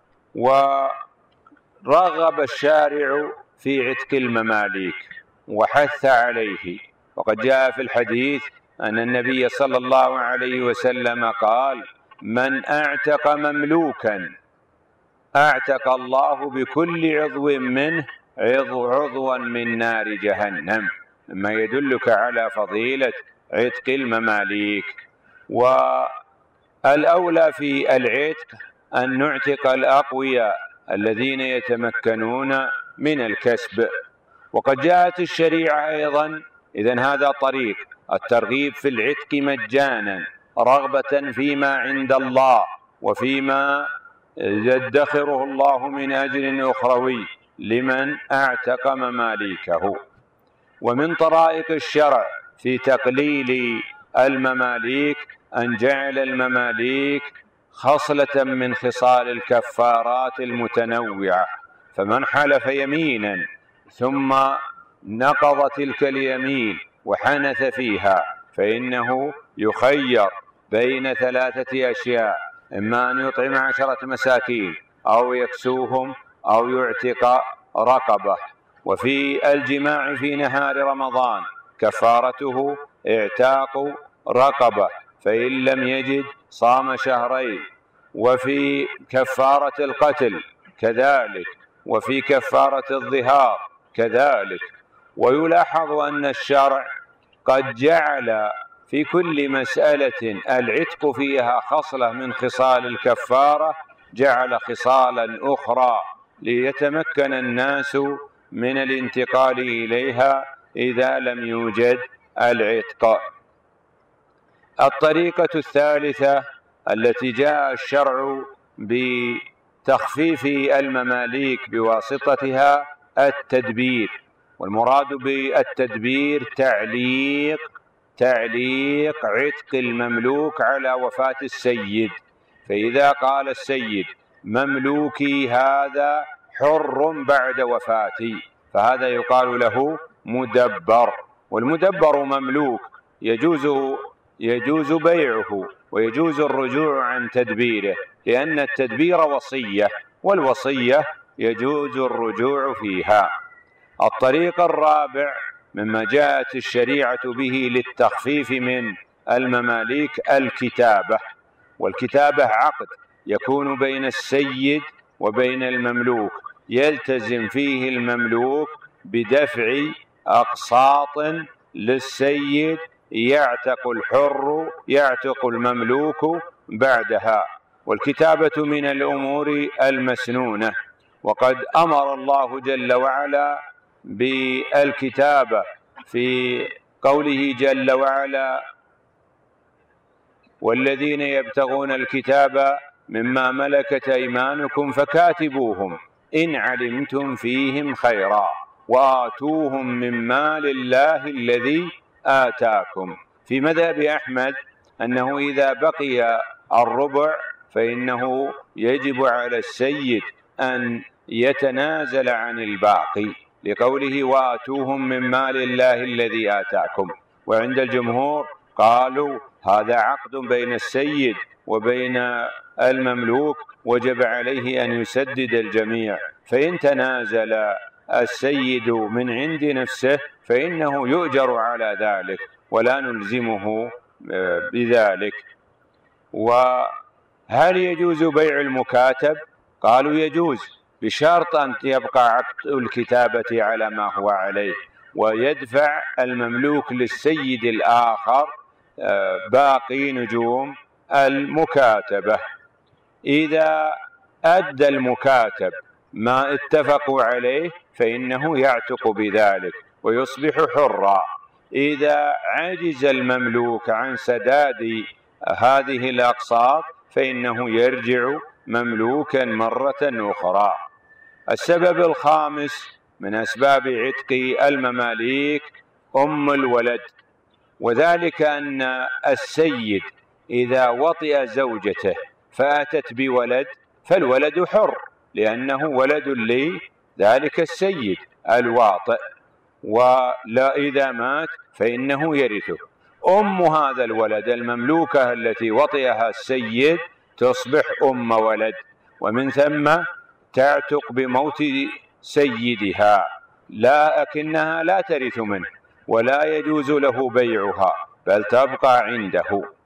ورغب الشارع في عتق المماليك وحث عليه، وقد جاء في الحديث أن النبي صلى الله عليه وسلم قال: من أعتق مملوكا أعتق الله بكل عضو منه عضوا من نار جهنم، مما يدلك على فضيلة عتق المماليك. والأولى في العتق أن نعتق الأقوياء الذين يتمكنون من الكسب. وقد جاءت الشريعة أيضا، إذن هذا طريق الترغيب في العتق مجانا رغبة فيما عند الله وفيما يدخره الله من أجر أخروي لمن أعتق مماليكه. ومن طرائق الشرع في تقليل المماليك أن جعل المماليك خصلة من خصال الكفارات المتنوعة، فمن حلف يمينا ثم نقض تلك اليمين وحنث فيها فإنه يخير بين 3 أشياء: إما أن يطعم 10 مساكين أو يكسوهم أو يعتق رقبة. وفي الجماع في نهار رمضان كفارته اعتاق رقبة، فإن لم يجد صام شهرين. وفي كفارة القتل كذلك، وفي كفارة الظهار كذلك. ويلاحظ أن الشرع قد جعل في كل مسألة العتق فيها خصلة من خصال الكفارة، جعل خصالا أخرى ليتمكن الناس من الانتقال إليها إذا لم يوجد العتق. الطريقة الثالثة التي جاء الشرع بتخفيف المماليك بواسطتها التدبير. والمراد بالتدبير تعليق عتق المملوك على وفاة السيد. فإذا قال السيد: مملوكي هذا حر بعد وفاتي، فهذا يقال له مدبر. والمدبر مملوك يجوز بيعه ويجوز الرجوع عن تدبيره، لأن التدبير وصية، والوصية يجوز الرجوع فيها. الطريق الرابع مما جاءت الشريعة به للتخفيف من المماليك الكتابة. والكتابة عقد يكون بين السيد وبين المملوك، يلتزم فيه المملوك بدفع أقساط للسيد يعتق المملوك بعدها. والكتابة من الأمور المسنونة، وقد أمر الله جل وعلا بالكتابة في قوله جل وعلا: والذين يبتغون الكتاب مما ملكت أيمانكم فكاتبوهم إن علمتم فيهم خيرا وآتوهم من مال الله الذي آتاكم. في مذهب أحمد أنه إذا بقي الربع فإنه يجب على السيد أن يتنازل عن الباقي، لقوله: وآتوهم من مال الله الذي آتاكم. وعند الجمهور قالوا هذا عقد بين السيد وبين المملوك، وجب عليه أن يسدد الجميع، فإن تنازل السيد من عند نفسه فإنه يؤجر على ذلك ولا نلزمه بذلك. وهل يجوز بيع المكاتب؟ قالوا يجوز، بشرط أن يبقى عقد الكتابة على ما هو عليه، ويدفع المملوك للسيد الآخر باقي نجوم المكاتبة. إذا أدى المكاتب ما اتفقوا عليه فإنه يعتق بذلك ويصبح حرا. إذا عجز المملوك عن سداد هذه الأقساط فإنه يرجع مملوكا مرة أخرى. السبب الخامس من أسباب عتق المماليك أم الولد، وذلك أن السيد إذا وطئ زوجته فأتت بولد فالولد حر، لأنه ولد لذلك السيد الواطئ، ولا إذا مات فإنه يرثه. أم هذا الولد المملوكة التي وطئها السيد تصبح أم ولد، ومن ثم تعتق بموت سيدها، لكنها لا ترث منه ولا يجوز له بيعها بل تبقى عنده.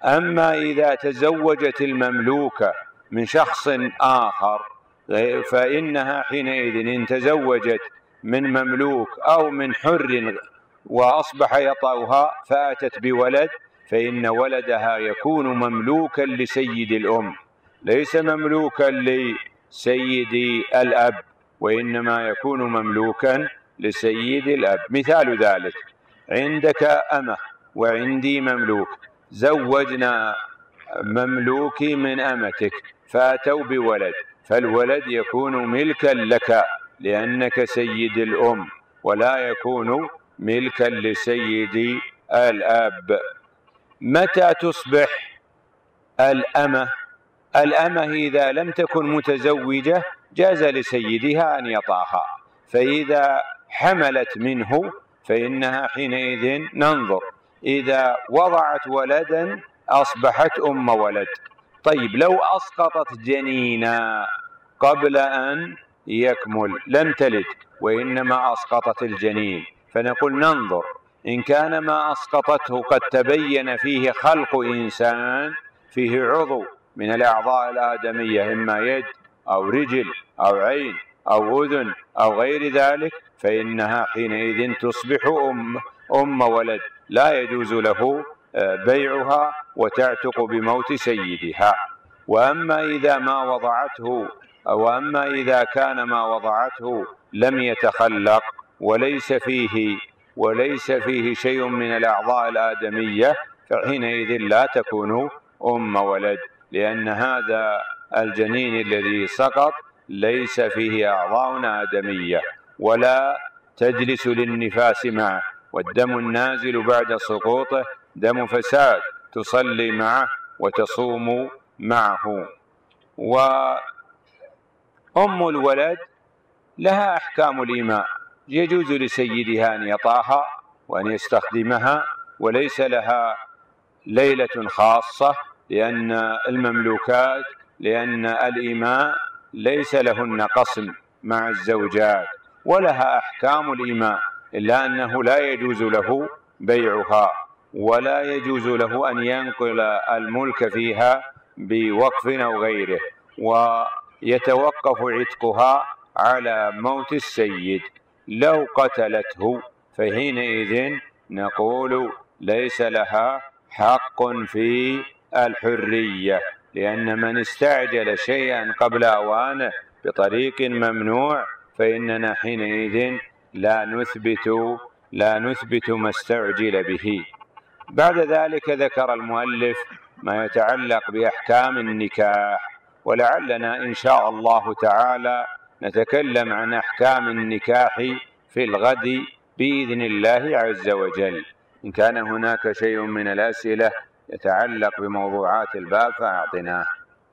أما إذا تزوجت المملوكة من شخص آخر فإنها حينئذ إن تزوجت من مملوك أو من حر وأصبح يطأها فأتت بولد، فإن ولدها يكون مملوكا لسيد الأم، ليس مملوكا لسيد الأب، وإنما يكون مملوكا لسيد الأب. مثال ذلك: عندك أمة وعندي مملوك، زوجنا مملوكي من أمتك فأتوا بولد، فالولد يكون ملكا لك لأنك سيد الأم، ولا يكون ملكا لسيد الأب. متى تصبح الأمة؟ الأمة إذا لم تكن متزوجة جاز لسيدها أن يطأها، فإذا حملت منه فإنها حينئذ ننظر، إذا وضعت ولدا أصبحت أم ولد. طيب لو أسقطت جنينا قبل أن يكمل لم تلد وإنما أسقطت الجنين، فنقول ننظر إن كان ما أسقطته قد تبين فيه خلق إنسان، فيه عضو من الأعضاء الآدمية إما يد أو رجل أو عين أو أذن أو غير ذلك، فإنها حينئذ تصبح أم ولد، لا يجوز له بيعها وتعتق بموت سيدها. وأما إذا كان ما وضعته لم يتخلق وليس فيه شيء من الأعضاء الآدمية، فحينئذ لا تكون أم ولد، لأن هذا الجنين الذي سقط ليس فيه أعضاء آدمية ولا تجلس للنفاس معه، والدم النازل بعد سقوطه دم فساد، تصلي معه وتصوم معه. وأم الولد لها أحكام الإماء، يجوز لسيدها أن يطأها وأن يستخدمها، وليس لها ليلة خاصة، لأن الإماء ليس لهن قسم مع الزوجات، ولها أحكام الإماء، إلا أنه لا يجوز له بيعها ولا يجوز له أن ينقل الملك فيها بوقف أو غيره، ويتوقف عتقها على موت السيد. لو قتلته فحينئذ نقول ليس لها حق في الحرية، لأن من استعجل شيئا قبل أوانه بطريق ممنوع فإننا حينئذ لا نثبت ما استعجل به. بعد ذلك ذكر المؤلف ما يتعلق بأحكام النكاح، ولعلنا إن شاء الله تعالى نتكلم عن أحكام النكاح في الغد بإذن الله عز وجل. إن كان هناك شيء من الأسئلة يتعلق بموضوعات الباب فأعطناه.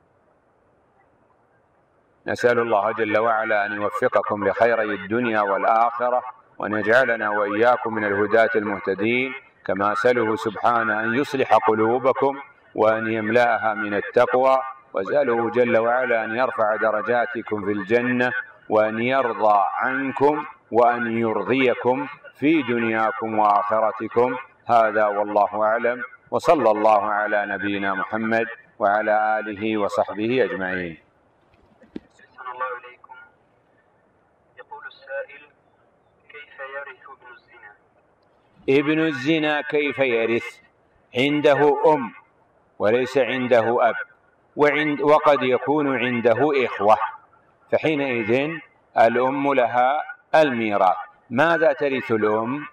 نسأل الله جل وعلا أن يوفقكم لخيري الدنيا والآخرة، وأن يجعلنا وإياكم من الهداة المهتدين، كما أسأله سبحانه أن يصلح قلوبكم وأن يملأها من التقوى، وأسأله جل وعلا أن يرفع درجاتكم في الجنة، وأن يرضى عنكم وأن يرضيكم في دنياكم وآخرتكم. هذا والله أعلم، وصلى الله على نبينا محمد وعلى آله وصحبه أجمعين. أحسن الله إليكم. يقول السائل: كيف يرث ابن الزنا؟ ابن الزنا كيف يرث؟ عنده أم وليس عنده أب، وقد يكون عنده إخوة، فحينئذ الأم لها الميراث. ماذا ترث الأم؟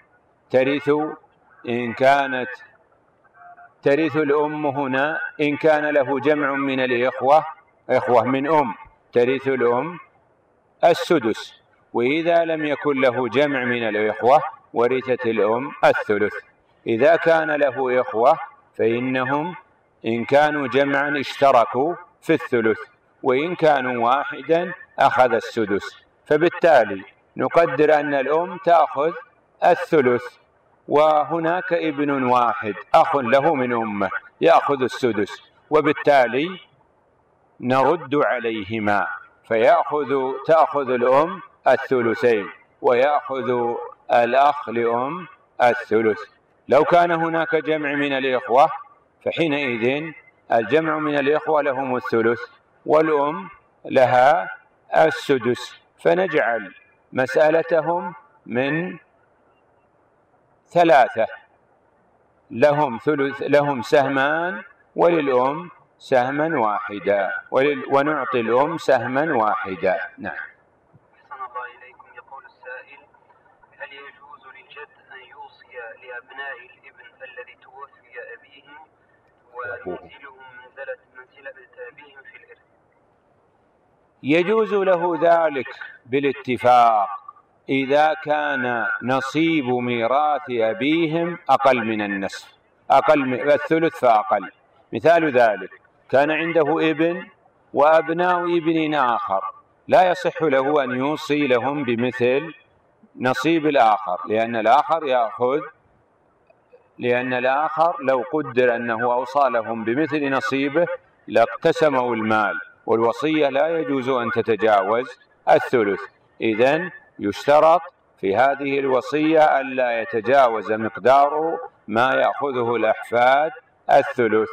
ترث الأم هنا إن كان له جمع من الإخوة، إخوة من أم، ترث الأم السدس، وإذا لم يكن له جمع من الإخوة ورثت الأم الثلث. إذا كان له إخوة فإنهم إن كانوا جمعا اشتركوا في الثلث، وإن كانوا واحدا أخذ السدس، فبالتالي نقدر أن الأم تأخذ الثلث، وهناك ابن واحد أخ له من أمه يأخذ السدس، وبالتالي نرد عليهما، تأخذ الأم الثلثين ويأخذ الأخ لأم الثلث. لو كان هناك جمع من الإخوة فحينئذ الجمع من الإخوة لهم الثلث والأم لها السدس، فنجعل مسألتهم من 3، لهم سهمان وللأم سهما واحدا، ونعطي الأم سهما واحدا. نعم. أحسن الله إليكم. يقول السائل: هل يجوز للجد أن يوصي لأبناء الابن الذي توفي أبيهم وينزلهم منزلة أبيهم في الإرث؟ يجوز له ذلك بالاتفاق إذا كان نصيب ميراث أبيهم أقل من النصف، أقل من الثلث فأقل. مثال ذلك: كان عنده ابن وأبناء ابن آخر، لا يصح له أن يوصي لهم بمثل نصيب الآخر، لأن الآخر لو قدر أنه أوصى لهم بمثل نصيبه لاقتسموا المال، والوصية لا يجوز أن تتجاوز الثلث. إذن يشترط في هذه الوصية ألا يتجاوز مقدار ما يأخذه الأحفاد الثلث.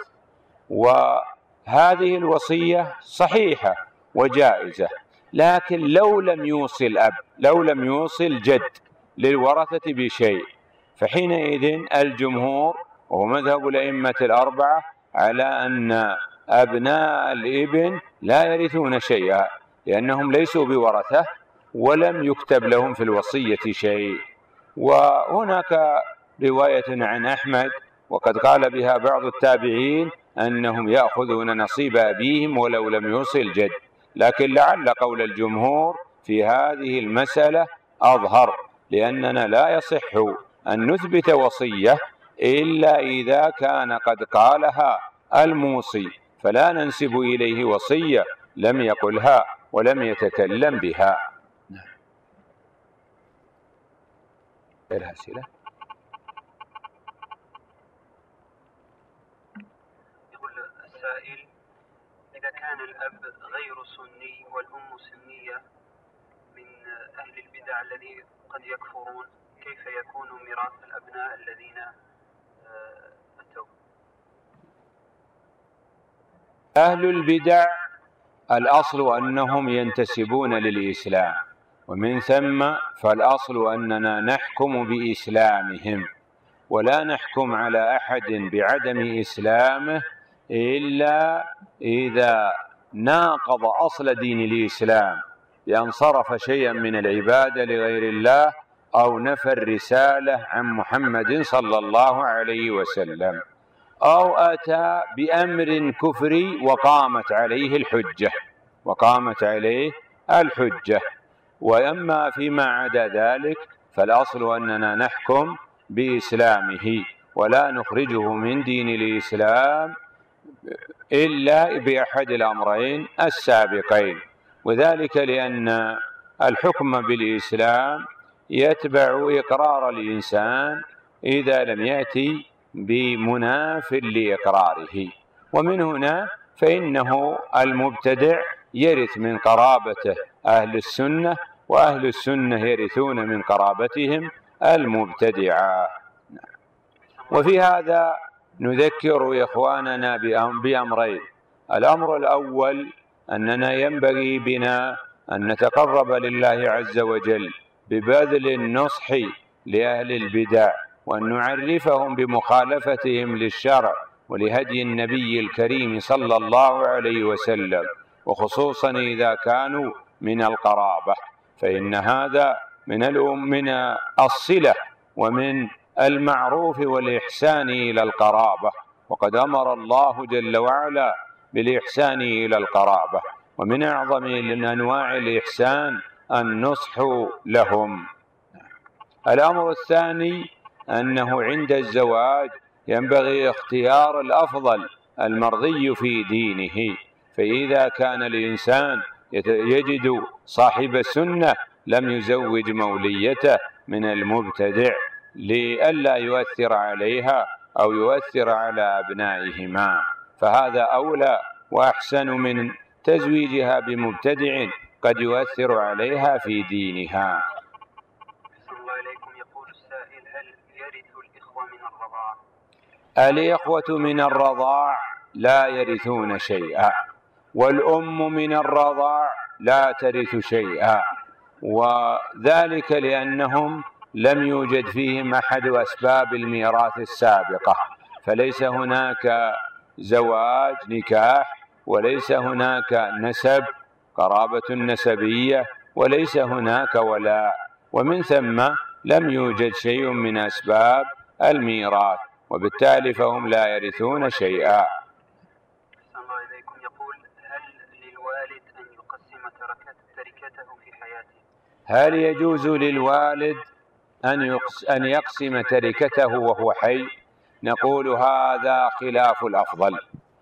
وهذه الوصية صحيحة وجائزة، لكن لو لم يوصي الجد للورثة بشيء، فحينئذ الجمهور وهو مذهب الأئمة الأربعة على أن أبناء الابن لا يرثون شيئا، لأنهم ليسوا بورثة ولم يكتب لهم في الوصية شيء. وهناك رواية عن أحمد وقد قال بها بعض التابعين أنهم يأخذون نصيب أبيهم ولو لم يوصي الجد، لكن لعل قول الجمهور في هذه المسألة أظهر، لأننا لا يصح أن نثبت وصية إلا إذا كان قد قالها الموصي، فلا ننسب إليه وصية لم يقلها ولم يتكلم بها. الأسئلة. يقول السائل: إذا كان الأب غير سني والأم سنية من أهل البدع الذين قد يكفرون، كيف يكون ميراث الأبناء الذين أتوا؟ أهل البدع الأصل أنهم ينتسبون للإسلام، ومن ثم فالأصل أننا نحكم بإسلامهم، ولا نحكم على أحد بعدم إسلامه إلا إذا ناقض أصل دين الإسلام بأن صرف شيئا من العبادة لغير الله أو نفى الرسالة عن محمد صلى الله عليه وسلم، أو أتى بأمر كفري وقامت عليه الحجة. وأما فيما عدا ذلك فالأصل أننا نحكم بإسلامه ولا نخرجه من دين الإسلام إلا بأحد الأمرين السابقين، وذلك لأن الحكم بالإسلام يتبع إقرار الإنسان إذا لم يأتي بمناف لإقراره. ومن هنا فإنه المبتدع يرث من قرابته أهل السنة، وأهل السنة يرثون من قرابتهم المبتدعة. وفي هذا نذكر إخواننا بأمرين: الأمر الأول أننا ينبغي بنا أن نتقرب لله عز وجل ببذل النصح لأهل البدع، وأن نعرفهم بمخالفتهم للشرع ولهدي النبي الكريم صلى الله عليه وسلم، وخصوصا إذا كانوا من القرابة، فإن هذا من الصلة ومن المعروف والإحسان إلى القرابة، وقد أمر الله جل وعلا بالإحسان إلى القرابة، ومن أعظم أنواع الإحسان النصح لهم. الأمر الثاني أنه عند الزواج ينبغي اختيار الأفضل المرضي في دينه، فإذا كان الإنسان يجد صاحب السنة لم يزوج موليته من المبتدع لئلا يؤثر عليها أو يؤثر على أبنائهما، فهذا أولى وأحسن من تزويجها بمبتدع قد يؤثر عليها في دينها. أحسن الله إليكم. يقول السائل: هل يرث الإخوة من الرضاعة؟ الإخوة من الرضاع لا يرثون شيئا، والأم من الرضاع لا ترث شيئا، وذلك لأنهم لم يوجد فيهم أحد أسباب الميراث السابقة، فليس هناك زواج نكاح، وليس هناك نسب قرابة نسبية، وليس هناك ولاء، ومن ثم لم يوجد شيء من أسباب الميراث، وبالتالي فهم لا يرثون شيئا. الله إليكم. يقول: هل للوالد أن يقسم تركته في حياته؟ هل يجوز للوالد أن يقسم تركته وهو حي؟ نقول هذا خلاف الأفضل،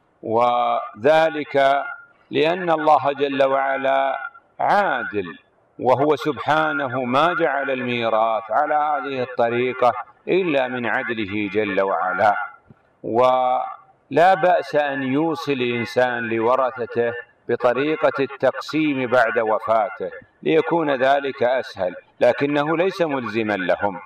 وذلك لأن الله جل وعلا عادل، وهو سبحانه ما جعل الميراث على هذه الطريقة إلا من عدله جل وعلا. ولا بأس أن يوصي الإنسان لورثته بطريقة التقسيم بعد وفاته ليكون ذلك أسهل، لكنه ليس ملزما لهم.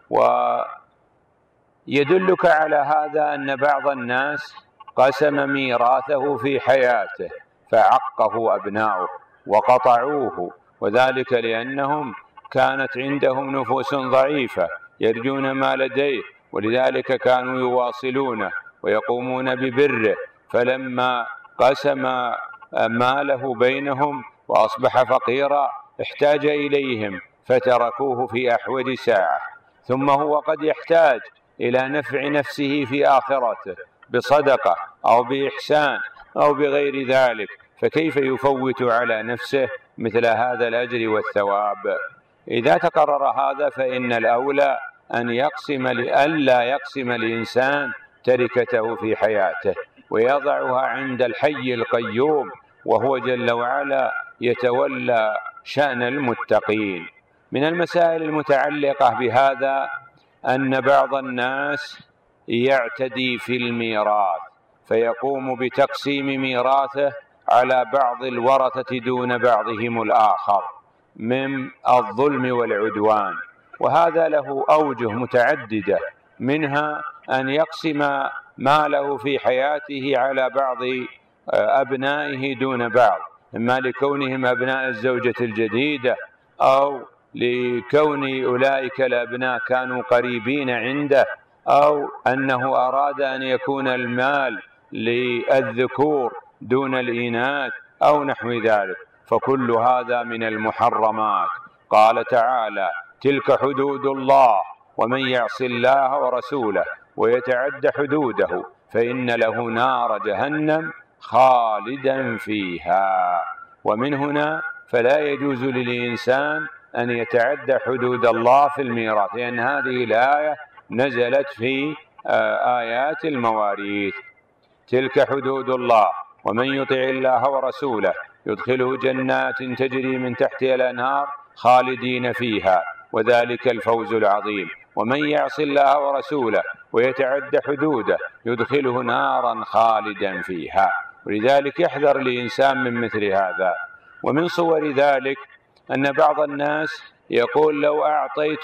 ويدلك على هذا أن بعض الناس قسم ميراثه في حياته فعقه أبناؤه وقطعوه، وذلك لأنهم كانت عندهم نفوس ضعيفة يرجون ما لديه، ولذلك كانوا يواصلونه ويقومون ببره، فلما قسم ماله بينهم وأصبح فقيرا احتاج إليهم فتركوه في أحوج ساعة، ثم هو قد يحتاج إلى نفع نفسه في آخرته بصدقة أو بإحسان أو بغير ذلك، فكيف يفوت على نفسه مثل هذا الأجر والثواب؟ إذا تقرر هذا فإن الأولى ألا يقسم الإنسان تركته في حياته، ويضعها عند الحي القيوم، وهو جل وعلا يتولى شأن المتقين. من المسائل المتعلقة بهذا أن بعض الناس يعتدي في الميراث فيقوم بتقسيم ميراثه على بعض الورثة دون بعضهم الآخر من الظلم والعدوان، وهذا له أوجه متعددة، منها أن يقسم ماله في حياته على بعض أبنائه دون بعض، إما لكونهم أبناء الزوجة الجديدة أو لكون أولئك الأبناء كانوا قريبين عنده، أو أنه أراد أن يكون المال للذكور دون الإناث أو نحو ذلك، فكل هذا من المحرمات. قال تعالى: تلك حدود الله ومن يعص الله ورسوله ويتعد حدوده فإن له نار جهنم خالدا فيها. ومن هنا فلا يجوز للإنسان أن يتعدى حدود الله في الميراث، لأن هذه الآية نزلت في آيات المواريث. تلك حدود الله ومن يطع الله ورسوله يدخله جنات تجري من تحتها الأنهار خالدين فيها وذلك الفوز العظيم، ومن يعص الله ورسوله ويتعد حدوده يدخله نارا خالدا فيها. ولذلك يحذر الإنسان من مثل هذا. ومن صور ذلك أن بعض الناس يقول: لو أعطيت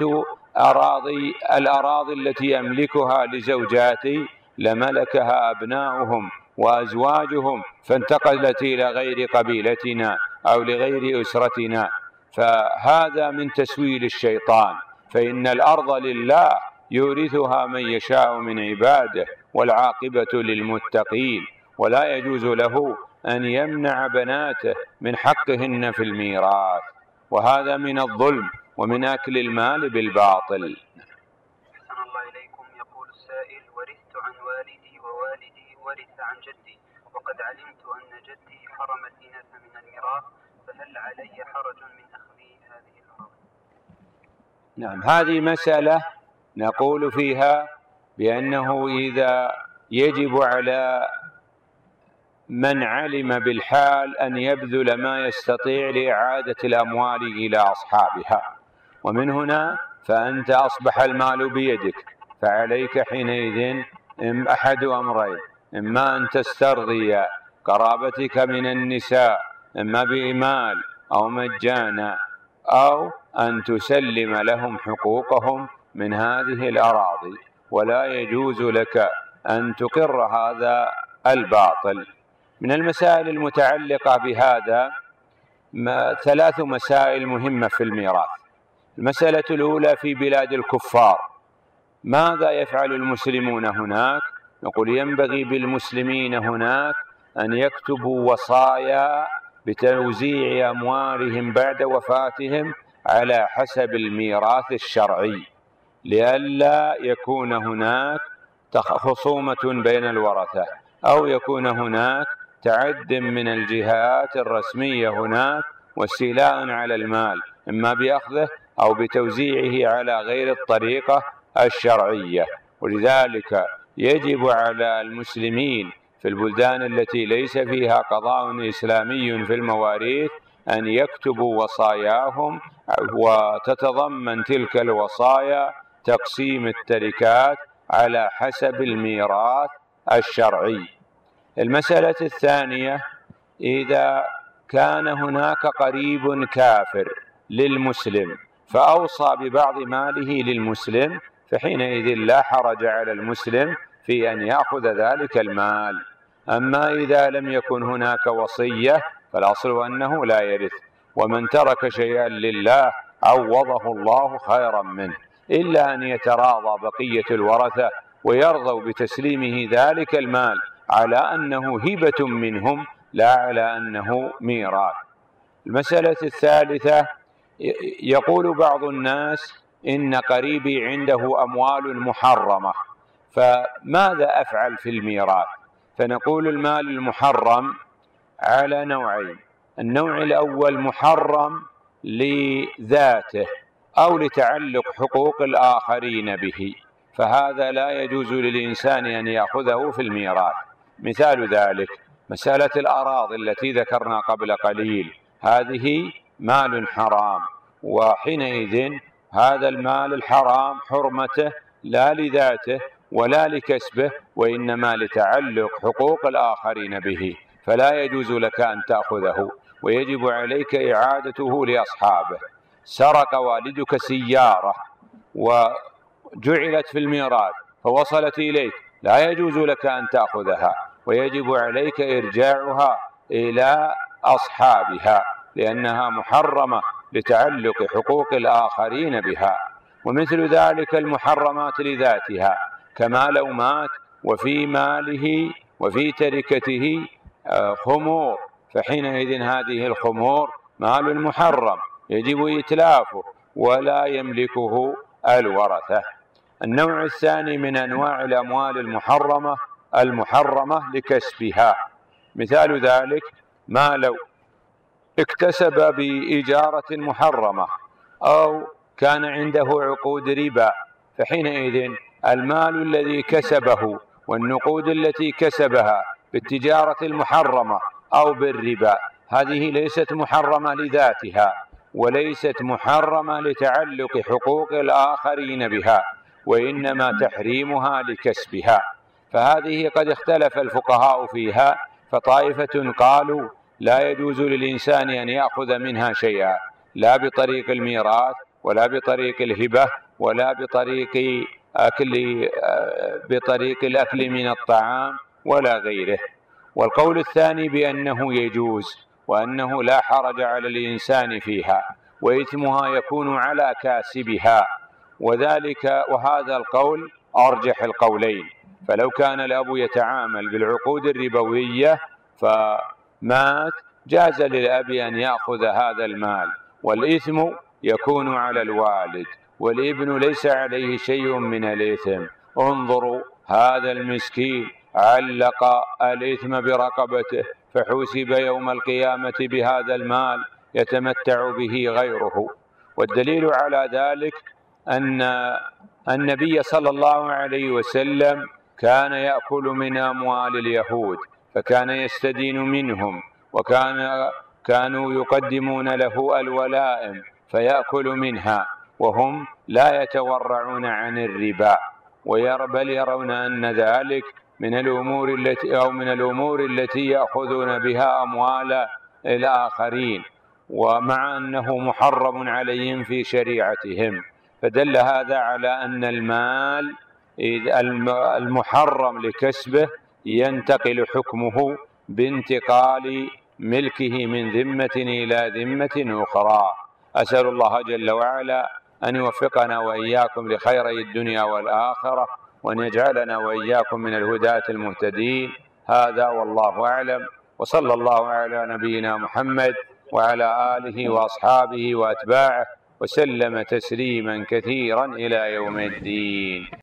الأراضي التي أملكها لزوجاتي لملكها أبناؤهم وأزواجهم فانتقلت إلى غير قبيلتنا أو لغير أسرتنا، فهذا من تسويل الشيطان، فإن الأرض لله يورثها من يشاء من عباده والعاقبة للمتقين، ولا يجوز له أن يمنع بناته من حقهن في الميراث، وهذا من الظلم ومن أكل المال بالباطل. أحسن الله إليكم. يقول السائل: ورثت عن والدي ووالدي ورث عن جدي، وقد علمت أن جدي حرم الإناث من الميراث، فهل علي حرج من أخذ هذه الأراضي؟ نعم، هذه مسألة نقول فيها بأنه إذا يجب على من علم بالحال أن يبذل ما يستطيع لإعادة الأموال إلى أصحابها، ومن هنا فأنت أصبح المال بيدك، فعليك حينئذ أحد أمرين: إما أن تسترضي قرابتك من النساء إما بمال أو مجانا، أو أن تسلم لهم حقوقهم من هذه الأراضي، ولا يجوز لك أن تقر هذا الباطل. من المسائل المتعلقة بهذا 3 مسائل مهمة في الميراث. المسألة الأولى: في بلاد الكفار ماذا يفعل المسلمون هناك؟ نقول: ينبغي بالمسلمين هناك أن يكتبوا وصايا بتوزيع أموالهم بعد وفاتهم على حسب الميراث الشرعي، لئلا يكون هناك خصومة بين الورثة، أو يكون هناك تعد من الجهات الرسمية هناك واستيلاء على المال، إما بأخذه أو بتوزيعه على غير الطريقة الشرعية. ولذلك يجب على المسلمين في البلدان التي ليس فيها قضاء إسلامي في المواريث أن يكتبوا وصاياهم، وتتضمن تلك الوصايا تقسيم التركات على حسب الميراث الشرعي. المسألة الثانية: إذا كان هناك قريب كافر للمسلم فأوصى ببعض ماله للمسلم، فحينئذ لا حرج على المسلم في أن يأخذ ذلك المال. أما إذا لم يكن هناك وصية فالأصل أنه لا يرث، ومن ترك شيئا لله عوضه الله خيرا منه، إلا أن يتراضى بقية الورثة ويرضوا بتسليمه ذلك المال على أنه هبة منهم لا على أنه ميراث. المسألة الثالثة: يقول بعض الناس إن قريبي عنده أموال محرمة، فماذا أفعل في الميراث؟ فنقول: المال المحرم على نوعين: النوع الأول محرم لذاته أو لتعلق حقوق الآخرين به، فهذا لا يجوز للإنسان أن يأخذه في الميراث. مثال ذلك مسألة الأراضي التي ذكرنا قبل قليل، هذه مال حرام، وحينئذ هذا المال الحرام حرمته لا لذاته ولا لكسبه، وإنما لتعلق حقوق الآخرين به، فلا يجوز لك أن تأخذه، ويجب عليك إعادته لأصحابه. سرق والدك سيارة وجعلت في الميراث فوصلت إليك، لا يجوز لك أن تأخذها، ويجب عليك إرجاعها إلى أصحابها، لأنها محرمة لتعلق حقوق الآخرين بها. ومثل ذلك المحرمات لذاتها، كما لو مات وفي ماله وفي تركته خمور، فحينئذ هذه الخمور مال محرم يجب إتلافه ولا يملكه الورثة. النوع الثاني من أنواع الأموال المحرمة لكسبها، مثال ذلك ما لو اكتسب بإجارة محرمة أو كان عنده عقود ربا، فحينئذ المال الذي كسبه والنقود التي كسبها بالتجارة المحرمة أو بالربا هذه ليست محرمة لذاتها، وليست محرمة لتعلق حقوق الآخرين بها، وإنما تحريمها لكسبها. فهذه قد اختلف الفقهاء فيها، فطائفة قالوا لا يجوز للإنسان أن يأخذ منها شيئا، لا بطريق الميراث ولا بطريق الهبة ولا بطريق الأكل من الطعام ولا غيره. والقول الثاني بأنه يجوز، وأنه لا حرج على الإنسان فيها، وإثمها يكون على كاسبها، وهذا القول أرجح القولين. فلو كان الأب يتعامل بالعقود الربوية فمات، جاز للأب أن يأخذ هذا المال، والإثم يكون على الوالد، والابن ليس عليه شيء من الإثم. انظروا هذا المسكين علق الإثم برقبته، فحوسب يوم القيامة بهذا المال يتمتع به غيره. والدليل على ذلك أن النبي صلى الله عليه وسلم كان يأكل من أموال اليهود، فكان يستدين منهم، وكانوا يقدمون له الولائم فيأكل منها، وهم لا يتورعون عن الربا، بل يرون أن ذلك من الأمور التي يأخذون بها أموال الآخرين، ومع أنه محرم عليهم في شريعتهم. فدل هذا على أن المال المحرم لكسبه ينتقل حكمه بانتقال ملكه من ذمة إلى ذمة أخرى. أسأل الله جل وعلا أن يوفقنا وإياكم لخيري الدنيا والآخرة، وأن يجعلنا وإياكم من الهداة المهتدين. هذا والله أعلم، وصلى الله على نبينا محمد وعلى آله وأصحابه وأتباعه وسلم تسليما كثيرا إلى يوم الدين.